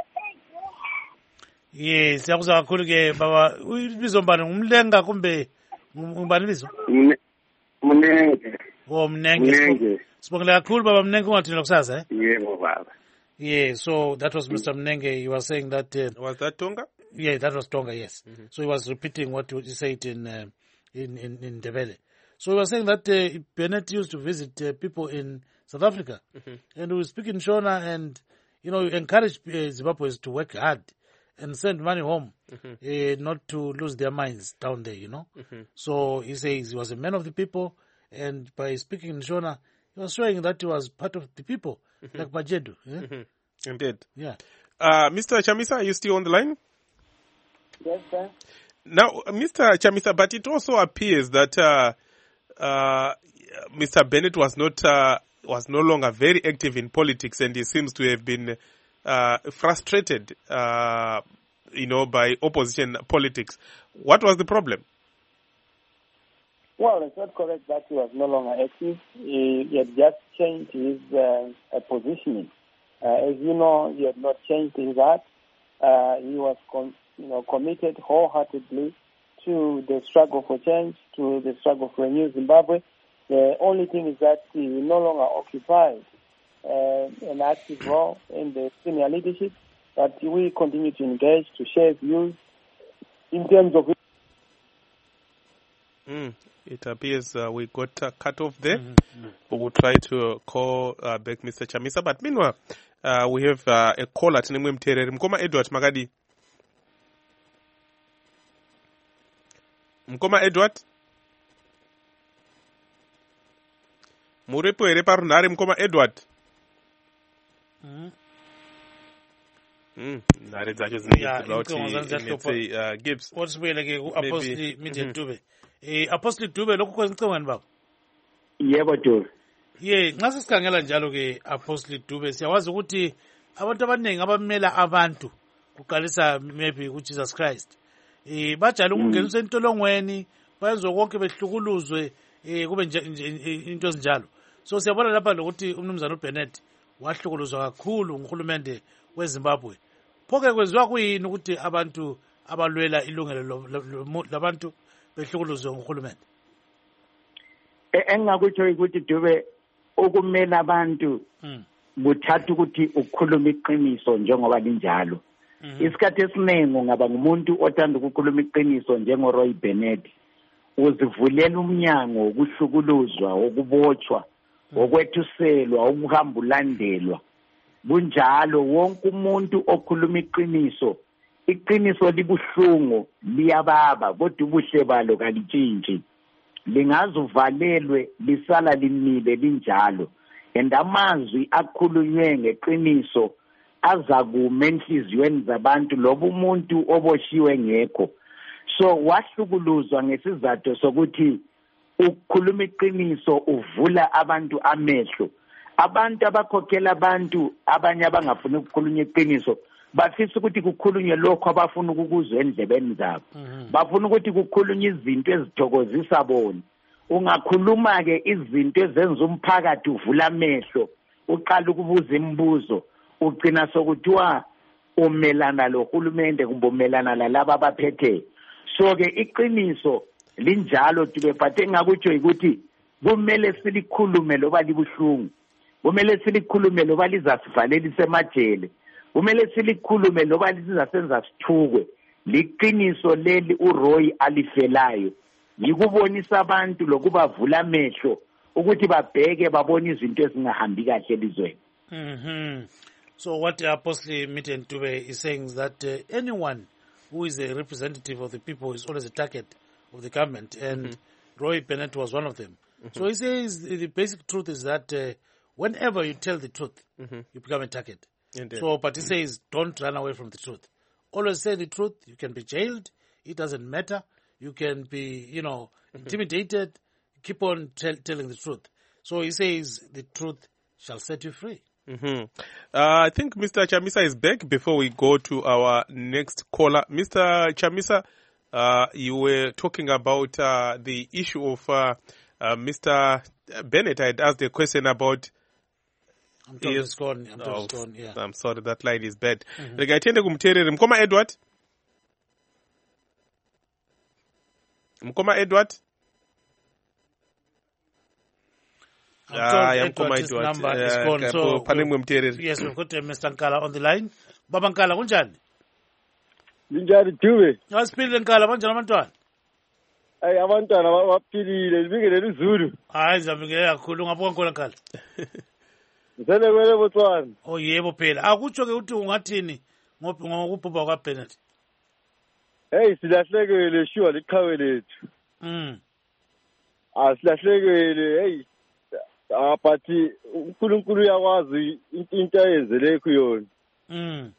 Yes, siyakuzwa kakhulu ke baba ubizo mbani ngumlenga kumbe ngubani bizo? Mnenge. Oh Mnenge. Sibongela kakhulu baba Mnenge ungathini lokusaza eh? Yebo baba. Yeah, so that was Mister Mnenge. He was saying that uh, was that Tonga? Yeah, that was Tonga, yes. Mm-hmm. So he was repeating what he said in uh, in in in Ndebele. So he was saying that uh, Bennett used to visit uh, people in South Africa, mm-hmm. and he was speaking Shona and you know encourage uh, Zimbabweans to work hard and send money home, mm-hmm. uh, not to lose their minds down there, you know. Mm-hmm. So he says he was a man of the people, and by speaking in Shona, he was showing that he was part of the people, mm-hmm. like Majedu. Yeah? Mm-hmm. Indeed. Yeah. Uh, Mister Chamisa, are you still on the line? Yes, sir. Now, Mister Chamisa, but it also appears that uh, uh, Mister Bennett was not uh, was no longer very active in politics, and he seems to have been uh, frustrated, uh, you know, by opposition politics. What was the problem? Well, it's not correct that he was no longer active. He, he had just changed his uh, uh, positioning. Uh, as you know, he had not changed his heart. Uh, he was, com- you know, committed wholeheartedly to the struggle for change, to the struggle for a new Zimbabwe. The only thing is that he no longer occupies uh, an active role in the senior leadership, but we continue to engage, to share views in terms of. Mm, it appears uh, we got uh, cut off there. Mm-hmm. We will try to call uh, back Mister Chamisa, but meanwhile, uh, we have uh, a call at Nimwe Mterere. Mkoma Edward Magadi. Mkoma Edward. Murepo ere parunare Mkoma Edward. Mm. Mm. Nare dzacho zinenge Yeah, dzibauti inetse uh, Gibbs. Wosibuyele ke ku-Apostle Middle Dube. Eh Apostle Dube lokho kwenzicongweni baba. Yebo Dube. Ye, nxa sisikhangela njalo ke Apostle Dube siyawazi ukuthi abantu abaningi abamela abantu kuqalisa maybe ku Jesus Christ. Eh bajala ukungeniswa entolongweni, bayenza konke behlukuluzwe eh kube nje into ezinjalo. So siyabona lapha lokuthi umnumzana uBennett wahlukuluzwa kakhulu nguhulumende weZimbabwe. Phoke kwenziwa kuyini ukuthi abantu abalwela ilungelo labantu behlukuluzwe nguhulumende? Engakutsho ukuthi Dube ukumela abantu kuthatha ukuthi ukukhuluma iqiniso njengoba linjalo. Isikhathi esiningi ungaba ngumuntu othanda ukukhuluma iqiniso njengoRoy Bennett, uzivulela umnyango wokuhlukuluzwa, ukubotshwa, okwethuselwa, ukuhamba ulandelwa. Kunjalo wonke umuntu okhuluma iqiniso, iqiniso libuhlungu, liyababa, kodwa ubuhle balo kalitshintshi. Lingazuvalelwe lisala limile linjalo. And amazwi akhulunywe ngeqiniso azakuma enhliziyweni zabantu loba umuntu oboshiwe ngekho. So wahlukuluzwa ngesizathu sokuthi ukukhuluma iqiniso uvula abantu amehlo. Abantu abakhokhela abantu abanye abangafuni ukukhulunywa iqiniso bafisa ukuthi kukhulunywe lokho abafuna ukukuzwa endlebeni zabo. Bafuna ukuthi kukhulunywe izinto ezithokozisa bona. Ungakhuluma ke izinto ezenza umphakathi uvula amehlo, uqala ukubuza imibuzo, ugcina sokuthiwa umelana lohulumende kumbe umelana lalabo abaphethe. So ke iqiniso linjalo Dube, but engakutsho ukuthi kumele silikhulume loba libuhlungu. Kumele silikhulume loba lizasivalelisa emajele. Kumele silikhulume loba lizasenza sithukwe. Liqiniso leli uRoy alifelayo yikubonisa abantu lokubavula amehlo ukuthi babheke babone izinto ezingahambi kahle elizweni. Mhm. So what Apostle Middle Dube is saying is that uh, anyone who is a representative of the people is always a target of the government, and mm-hmm. Roy Bennett was one of them. Mm-hmm. So he says the basic truth is that uh, whenever you tell the truth, mm-hmm. you become a target. Indeed. So, but he mm-hmm. says don't run away from the truth. Always say the truth. You can be jailed. It doesn't matter. You can be, you know, mm-hmm. intimidated. Keep on tell, telling the truth. So he says the truth shall set you free. Mm-hmm. Uh, I think Mister Chamisa is back before we go to our next caller. Mister Chamisa, uh, you were talking about uh, the issue of uh, uh, Mister Bennett. I had asked a question about... I'm told it's gone. I'm told oh, it's gone, yeah. I'm sorry, that line is bad. Regaitende kumterere. Mkoma Edward? Mkoma Edward? Ah, yeah, Edward's number is gone. So, we, yes, we've got uh, Mister Nkala on the line. Baba Nkala, kunjani? Linjani Dube. Asiphilile Nkala, banjani abantwana? Ay abantwana baphilile, libingelele izulu. Hayi, zabingelela kakhulu, ngabuka ngona Nkala. Ngizele kwele Botswana. Oh yebo phela. Akutsho ke uthi ungathini ngokubhubha kwaBennett? Hey, silahlekele sure liqhawe lethu. Mm. Ah, silahlekele, hey. Ah, but uNkulunkulu uyakwazi into ayenzele kuyona. Mm.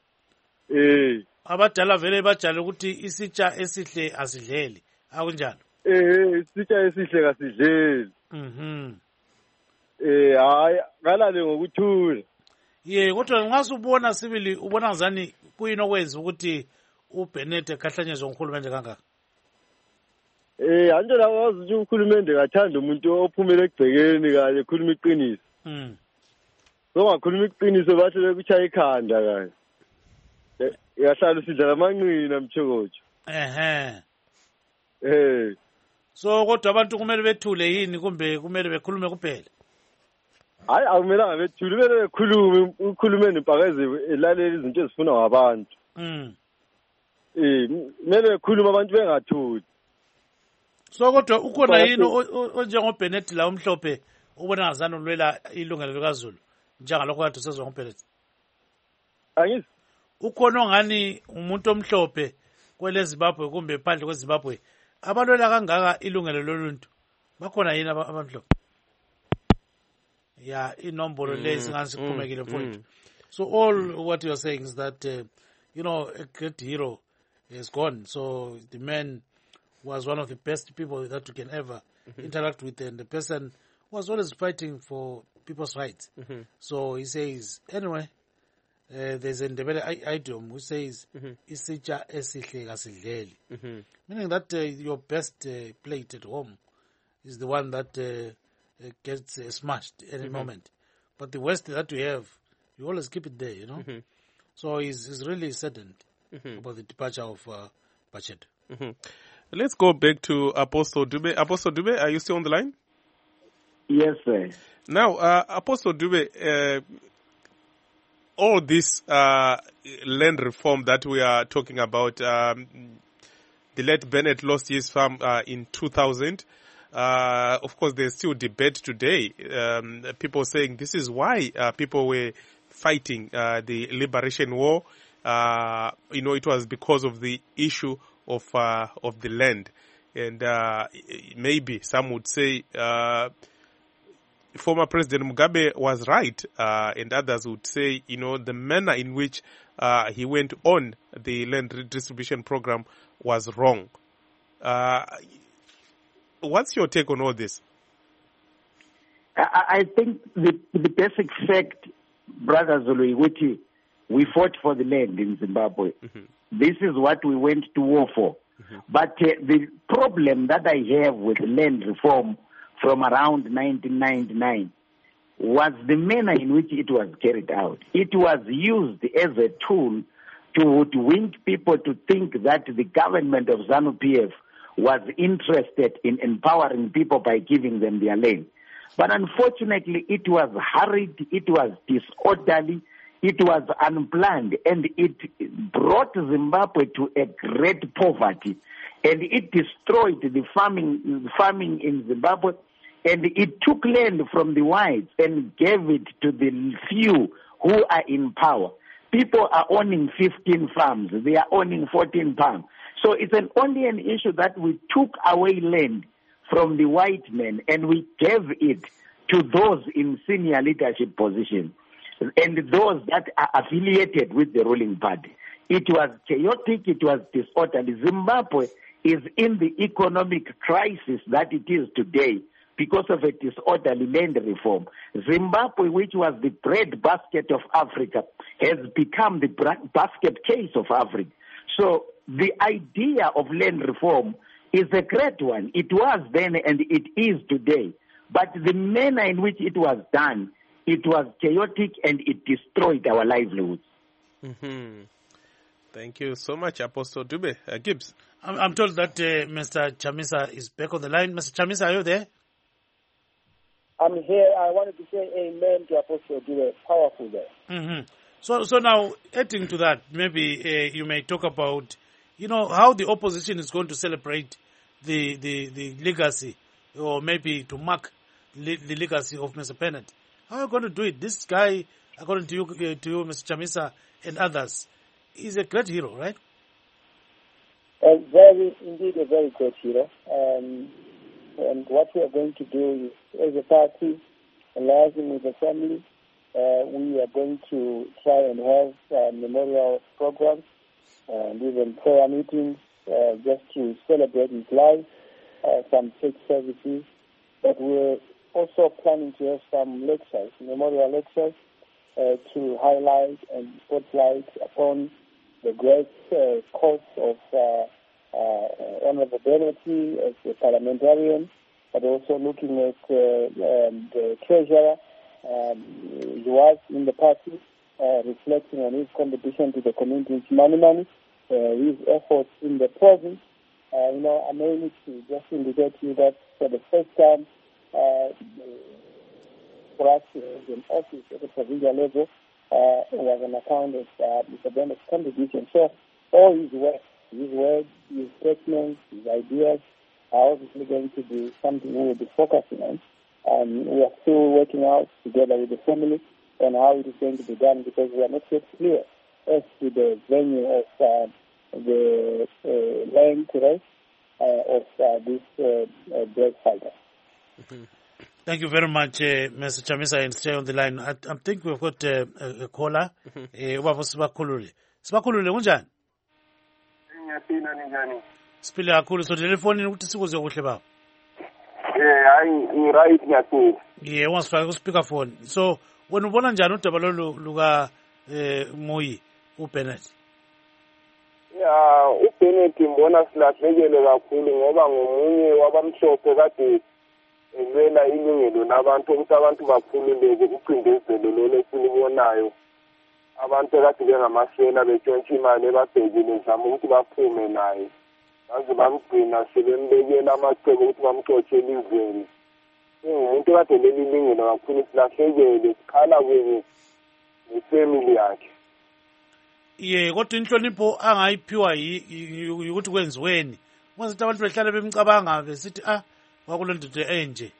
Eh. Abadala vele bajala ukuthi isitsha esihle asidleli. Akunjalo. eh sitsha esihle kasidleli. Mhm. Eh hayi ngalale ngokuthula. Ye kodwa ngasubona sibili ubona ngazani kuyini okwenza ukuthi uBennett ekhahlanyezwe nguhulumende kangaka. Eh anje la wazi ukuthi ukhulumende kathanda umuntu ophumela egcekeni kanye ekhuluma iqiniso. Mhm. So ngakhuluma iqiniso bathi bekuchaya ikhanda kanye. Yahlala sidlala amanqina mthokotsho. Ehe. Eh. So kodwa abantu kumele bethule yini kumbe kumele bekhulume kuphela? Hayi akumelanga bethule kumele bekhulume ukhulumeni impakaze elalela izinto ezifuna ngabantu. Mhm. Eh kumele bekhulume abantu bengathuli. So kodwa ukhona yini onjengoBennett la umhlophe ubona ngazani ulwela ilungelo likaZulu njengalokho kade sezwe ngoBennett? Angizi ukhona ongani umuntu omhlophe kwele Zimbabwe kumbe phandle kweZimbabwe abalwela kangaka ilungelo loluntu bakhona yini abamhlophe? Yeah, inombolo lezi ngani sikhumekile mfowethu. So all what you are saying is that uh, you know a great hero is gone. So the man was one of the best people that you can ever mm-hmm. interact with, and the person was always fighting for people's rights. Mm-hmm. So he says, anyway, uh, there's a Ndebele idiom who says, "Isitsha esihle kasidleli," meaning that uh, your best uh, plate at home is the one that uh, uh, gets uh, smashed any mm-hmm. moment. But the worst that you have, you always keep it there, you know. Mm-hmm. So he's, he's really saddened mm-hmm. about the departure of uh, Bachet. Mm-hmm. Let's go back to Apostle Dube. Apostle Dube, are you still on the line? Yes, sir. Now, uh, Apostle Dube, uh, all this uh, land reform that we are talking about, um, the late Bennett lost his farm uh, in two thousand. Uh, of course, there's still debate today. Um, people saying this is why uh, people were fighting uh, the liberation war. Uh, you know, it was because of the issue of uh, of the land, and uh, maybe some would say uh, former President Mugabe was right, uh, and others would say, you know, the manner in which uh, he went on the land redistribution program was wrong. Uh, what's your take on all this? I, I think the, the basic fact, Brother Zulu, which we fought for the land in Zimbabwe. Mm-hmm. This is what we went to war for. Mm-hmm. But uh, the problem that I have with land reform from around nineteen ninety-nine was the manner in which it was carried out. It was used as a tool to hoodwink people to think that the government of ZANU-P F was interested in empowering people by giving them their land. But unfortunately, it was hurried, it was disorderly, it was unplanned, and it brought Zimbabwe to a great poverty, and it destroyed the farming farming in Zimbabwe, and it took land from the whites and gave it to the few who are in power. People are owning fifteen farms, they are owning fourteen farms. So it's an only an issue that we took away land from the white men and we gave it to those in senior leadership positions and those that are affiliated with the ruling party. It was chaotic, it was disorderly. Zimbabwe is in the economic crisis that it is today because of a disorderly land reform. Zimbabwe, which was the bread basket of Africa, has become the basket case of Africa. So the idea of land reform is a great one. It was then and it is today. But the manner in which it was done, it was chaotic and it destroyed our livelihoods. Mm-hmm. Thank you so much, Apostle Dube. Uh, Gibbs. I'm, I'm told that uh, Mister Chamisa is back on the line. Mister Chamisa, are you there? I'm here. I wanted to say amen to Apostle Dube. Powerful there. Mm-hmm. So, so now, adding to that, maybe uh, you may talk about, you know, how the opposition is going to celebrate the the, the legacy, or maybe to mark the, the legacy of Mister Bennett. How are you going to do it? This guy, according to you, uh, to you, Mister Chamisa, and others, is a great hero, right? A very, indeed, a very great hero. Um, and what we are going to do is, as a party, liaising with the family, uh, we are going to try and have uh, memorial programs and even prayer meetings uh, just to celebrate his life uh, some church services, but we're also planning to have some lectures, memorial lectures, uh, to highlight and spotlight upon the great uh, cause of uh, uh, Honorable Benety as a parliamentarian, but also looking at uh, um, the treasurer. Um, he was in the party, uh, reflecting on his contribution to the community's money money, uh, his efforts in the province. Uh, you know, I may need to just indicate to you that for the first time, uh, for us as an office at the provincial level, uh, was an account of uh, Mister Bennett's contribution. So all his work, his words, his statements, his ideas are obviously going to be something we will be focusing on. Um, we are still working out together with the family on how it is going to be done, because we are not yet clear as to the venue of uh, the uh, laying to rest uh, of uh, this uh, uh, break fighter. Mm-hmm. Thank you very much, uh, Mister Chamisa, and stay on the line. I, I think we've got uh, a, a caller. Ubaba Sibakhulule. Sibakhulule, unjani? Ngiyaphila ninjani? Siphile kakhulu, so telephone ukuthi sikuzwe kuhle baba. Eh, hayi ngi-right ngiyaphila. Yeah, wasifaka ku speaker phone. So wena ubona njani udaba lolu luka eh Moyi uBennett? Ya, uBennett mbona silahlekele kakhulu ngoba ngomunye wabamhlophe kade elwela ilungelo labantu ukuthi abantu bakhululeke kucindezelo lolo esilibonayo. Abantu kade bengamasela betshontsha imali ebabhekile zama ukuthi baphume naye. Baze bamgcina sebembekela amacebo ukuthi bamxotshe elizweni. Umuntu kade lelilungelo kakhulu silahlekele sikhala kunye nefamily yakhe. Ye kodwa inhlonipho angayiphiwa ukuthi kwenziweni. Manje abantu behlala bemcabanga besithi ah kwakulondodo enje.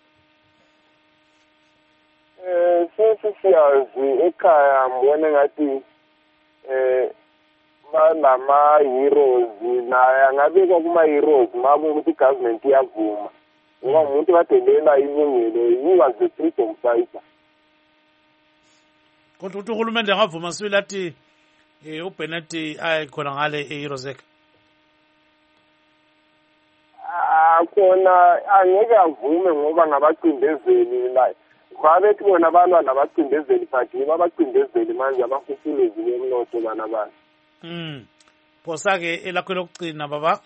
Eh sisi siyazi ekhaya mbone ngathi eh banama heroes naye angabekwa kuma heroes mabu ukuthi government iyavuma. Ngoba umuntu kadelela ilungelo he was the freedom fighter. Kodwa ukuthi uhulumende angavuma silathi eh uBennett ayikhona ngale eHeroes Act. Ah khona angeke avume ngoba ngabacindezeli la. Babethi bona balwa nabacindezeli phathi babacindezeli manje abafufulezi bomnotho bana bani. Mm. Phosa ke elakho lokugcina baba.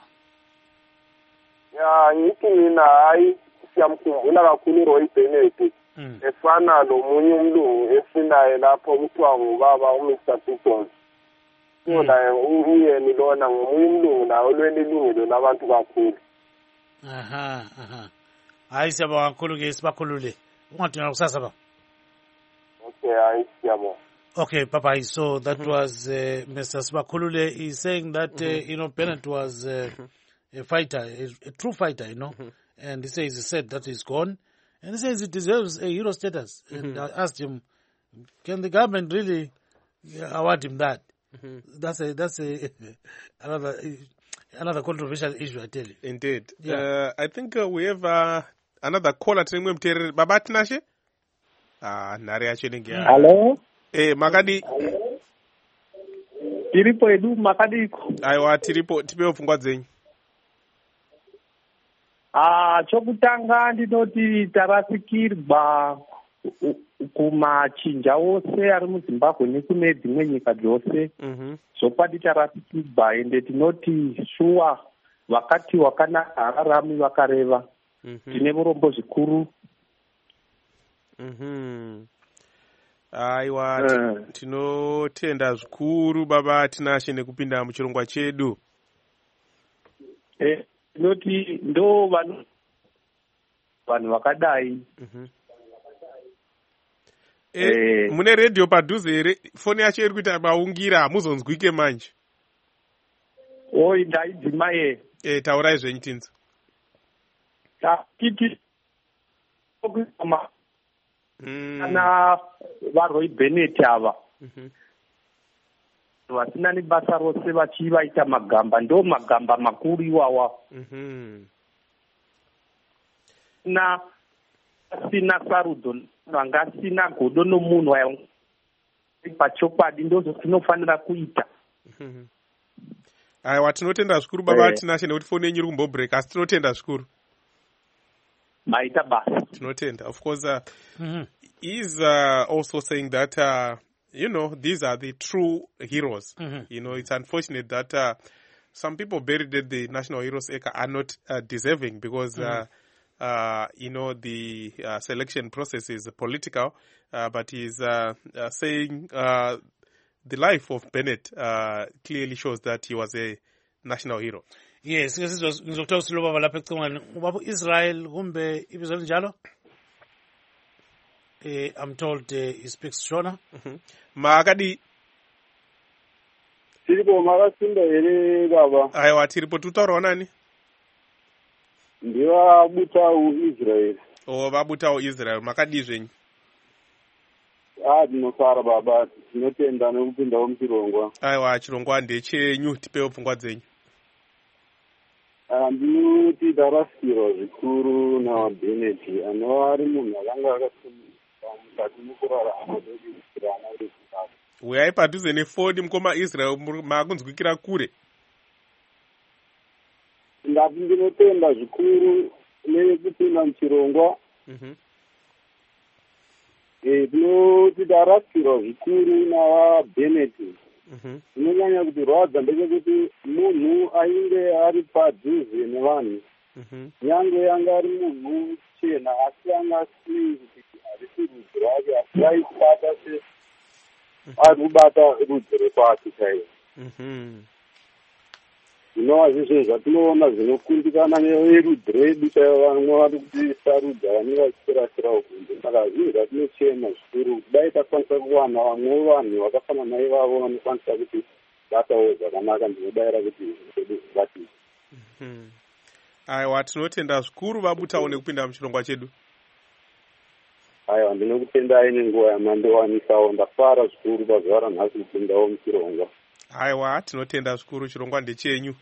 Ya ngithi mina hayi siyamkhumbula kakhulu Roy Bennett. Efana lomunye umlungu esinaye lapho kuthiwa ngubaba uMister Pickles. Kodwa uyeni lona ngomunye umlungu nawe olweni ilungelo labantu kakhulu. Aha, aha. Hayi siyabonga kakhulu ke Sibakhulule. Ungadinga kusasa ba. Okay, hayi siyabonga. Okay, bye-bye. So that was uh, Mister Sibakhulule. He's saying that, uh, you know, Bennett was uh, a fighter, a, a true fighter, you know. And he says, he said that he's gone. And he says he deserves a hero status. And I asked him, can the government really award him that? That's a, that's a, another, another controversial issue, I tell you. Indeed. Yeah. Uh, I think uh, we have uh, another caller. Baba Tinashe? Ah, nari achilingia. Hello? Eh, Makadi. Tiripo edu Makadiko. Aiwa tiripo tipe ufungwa zenyu. Ah, chokutanga ndinoti tarasikirwa kumachinja ose ari muZimbabwe nekune dzimwe nyika dzose. Zvokwadi tarasikirwa ende tinoti shuwa vakati wakanaka hararami vakareva. Tine urombo zvikuru. Mhm. Aiwa uh. tinotenda zvikuru baba Tinashe nekupinda muchirongwa chedu. Eh noti ndo vanhu vanhu vakadai. Mhm. Eh, eh mune radio padhuze here foni yacho iri kuita maungira hamuzonzwike manje. Oi ndaidzima ye. Eh taurai zvenyu Tinzo. Ta titi okuma kana vaRoy Bennett ava vasina nebasa rose vachivaita magamba ndo magamba makuru iwawa na asina sarudzo vanga asina godo nomunhu ayo pachokwadi ndozvo tinofanira kuita. Aiwa tinotenda zvikuru baba Tinashe nekuti foni yenyu iri kumbobreak asi tinotenda zvikuru. maita basa. Tinotenda. Of course, uh, mm-hmm. he's uh, also saying that, uh, you know, these are the true heroes. Mm-hmm. You know, it's unfortunate that uh, some people buried at the National Heroes Acre are not uh, deserving because, mm-hmm. uh, uh, you know, the uh, selection process is political. Uh, but he's uh, uh, saying uh, the life of Bennett uh, clearly shows that he was a national hero. Yes, ngizokuthola ukuthi lo baba lapha ecingweni ubaba Israel kumbe ibizo linjalo. Eh, I'm told uh, he speaks Shona. Mhm. Makadi Tiripo makasinda ere baba. Aiwa tiripo tutaura nani? Ndiwa butawo Israel. Oh, babutawo Israel makadi zvenyu. Ah, ndinosara baba, tinotenda nekupindawo muchirongwa. Aiwa chirongwa ndechenyu tipewo pfungwa dzenyu. Ndinoti ndarasikirwa zvikuru naBennett anova ari munhu akanga akasimba mukati mukurarama kwekurarama kweZimbabwe. Uyai padhuze nefoni mukoma Israel makunzwikira kure. Ndati ndinotenda zvikuru nekupinda muchirongwa. Mhm. Eh, tinoti ndarasikirwa zvikuru naBennett. Mhm. Inonyanya kuti rwadza ndechekuti munhu ainge ari padhuze nevanhu. Mhm. Nyange yanga ari munhu chena asi anga asii kuti harisi rudzi rwake asi aibata se ari kubata rudzi rekwake chaiwo. Mhm. Zvinova zvizvo zvatinoona zvinokundikana nerudzi redu chaivo vamwe vari kuisa rudzi vanenge vachirasira ukunze. Saka zvinhu zvatinochema zvikuru kudai takwanisa kuwana vamwe vanhu vakafanana naivavo vanokwanisa kuti batawo zvakanaka ndinobayira kuti zvedu zvibatizwe. Mhm. Aiwa tinotenda zvikuru babutawo nekupinda muchirongwa chedu. Aiwa ndinokutendai nenguva yamandowanisawo ndafara zvikuru pazuva ranhasi kupindawo muchirongwa. Aiwa tinotenda zvikuru chirongwa ndechenyu.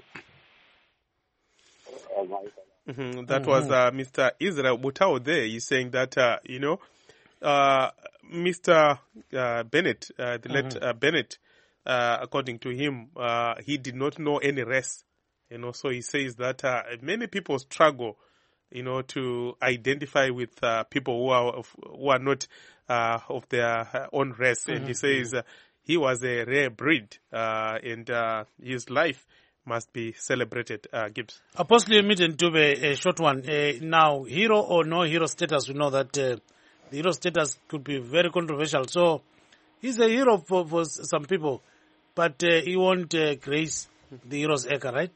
Mm-hmm. That mm-hmm. was uh, Mister Israel Butao there. He's saying that, uh, you know, uh, Mister Uh, Bennett, uh, the late mm-hmm. uh, Bennett, uh, according to him, uh, he did not know any race. You know, so he says that uh, many people struggle, you know, to identify with uh, people who are of, who are not uh, of their own race. Mm-hmm. And he says uh, he was a rare breed, uh, and uh, his life must be celebrated. Uh, Gibbs. Apostle Midden Dube, a short one. Uh, now, hero or no hero status, we know that uh, the hero status could be very controversial. So, he's a hero for, for some people, but uh, he won't uh, grace the hero's acre, right?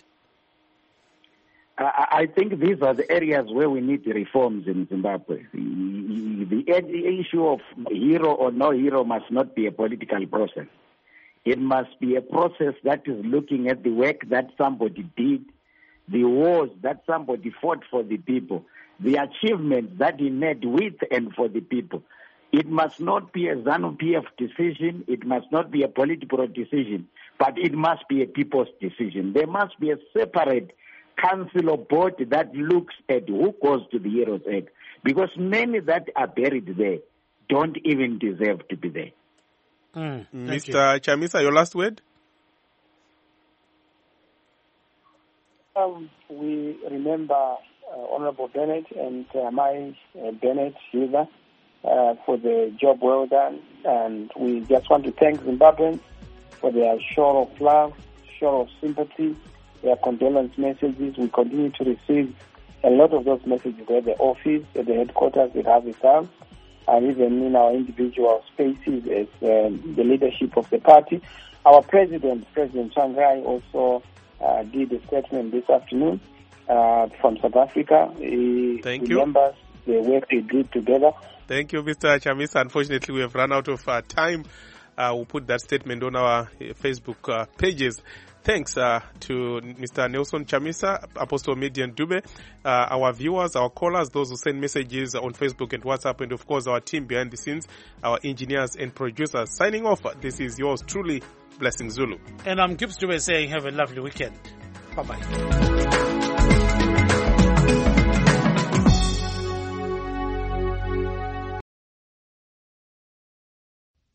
I think these are the areas where we need reforms in Zimbabwe. The, the issue of hero or no hero must not be a political process. It must be a process that is looking at the work that somebody did, the wars that somebody fought for the people, the achievements that he made with and for the people. It must not be a ZANU-P F decision. It must not be a political decision, but it must be a people's decision. There must be a separate council or board that looks at who goes to the Heroes Egg, because many that are buried there don't even deserve to be there. Mm, Mister Chamisa, your last word? Um, we remember uh, Honorable Bennett and uh, my uh, Bennett Shiva uh, for the job well done, and we just want to thank Zimbabweans for their show of love, show of sympathy, their condolence messages. We continue to receive a lot of those messages at the office, at the headquarters at Harvey Town, and even in our individual spaces as um, the leadership of the party. Our president, President Tsvangirai, also uh, did a statement this afternoon uh, from South Africa. He Thank remembers you. the work they did together. Thank you, Mister Chamisa. Unfortunately, we have run out of uh, time. Uh, we'll put that statement on our uh, Facebook uh, pages. Thanks uh, to Mister Nelson Chamisa, Apostle Midden Dube, uh, our viewers, our callers, those who send messages on Facebook and WhatsApp, and of course our team behind the scenes, our engineers and producers. Signing off, this is yours truly, Blessing Zulu. And I'm Gibbs Dube saying have a lovely weekend. Bye-bye.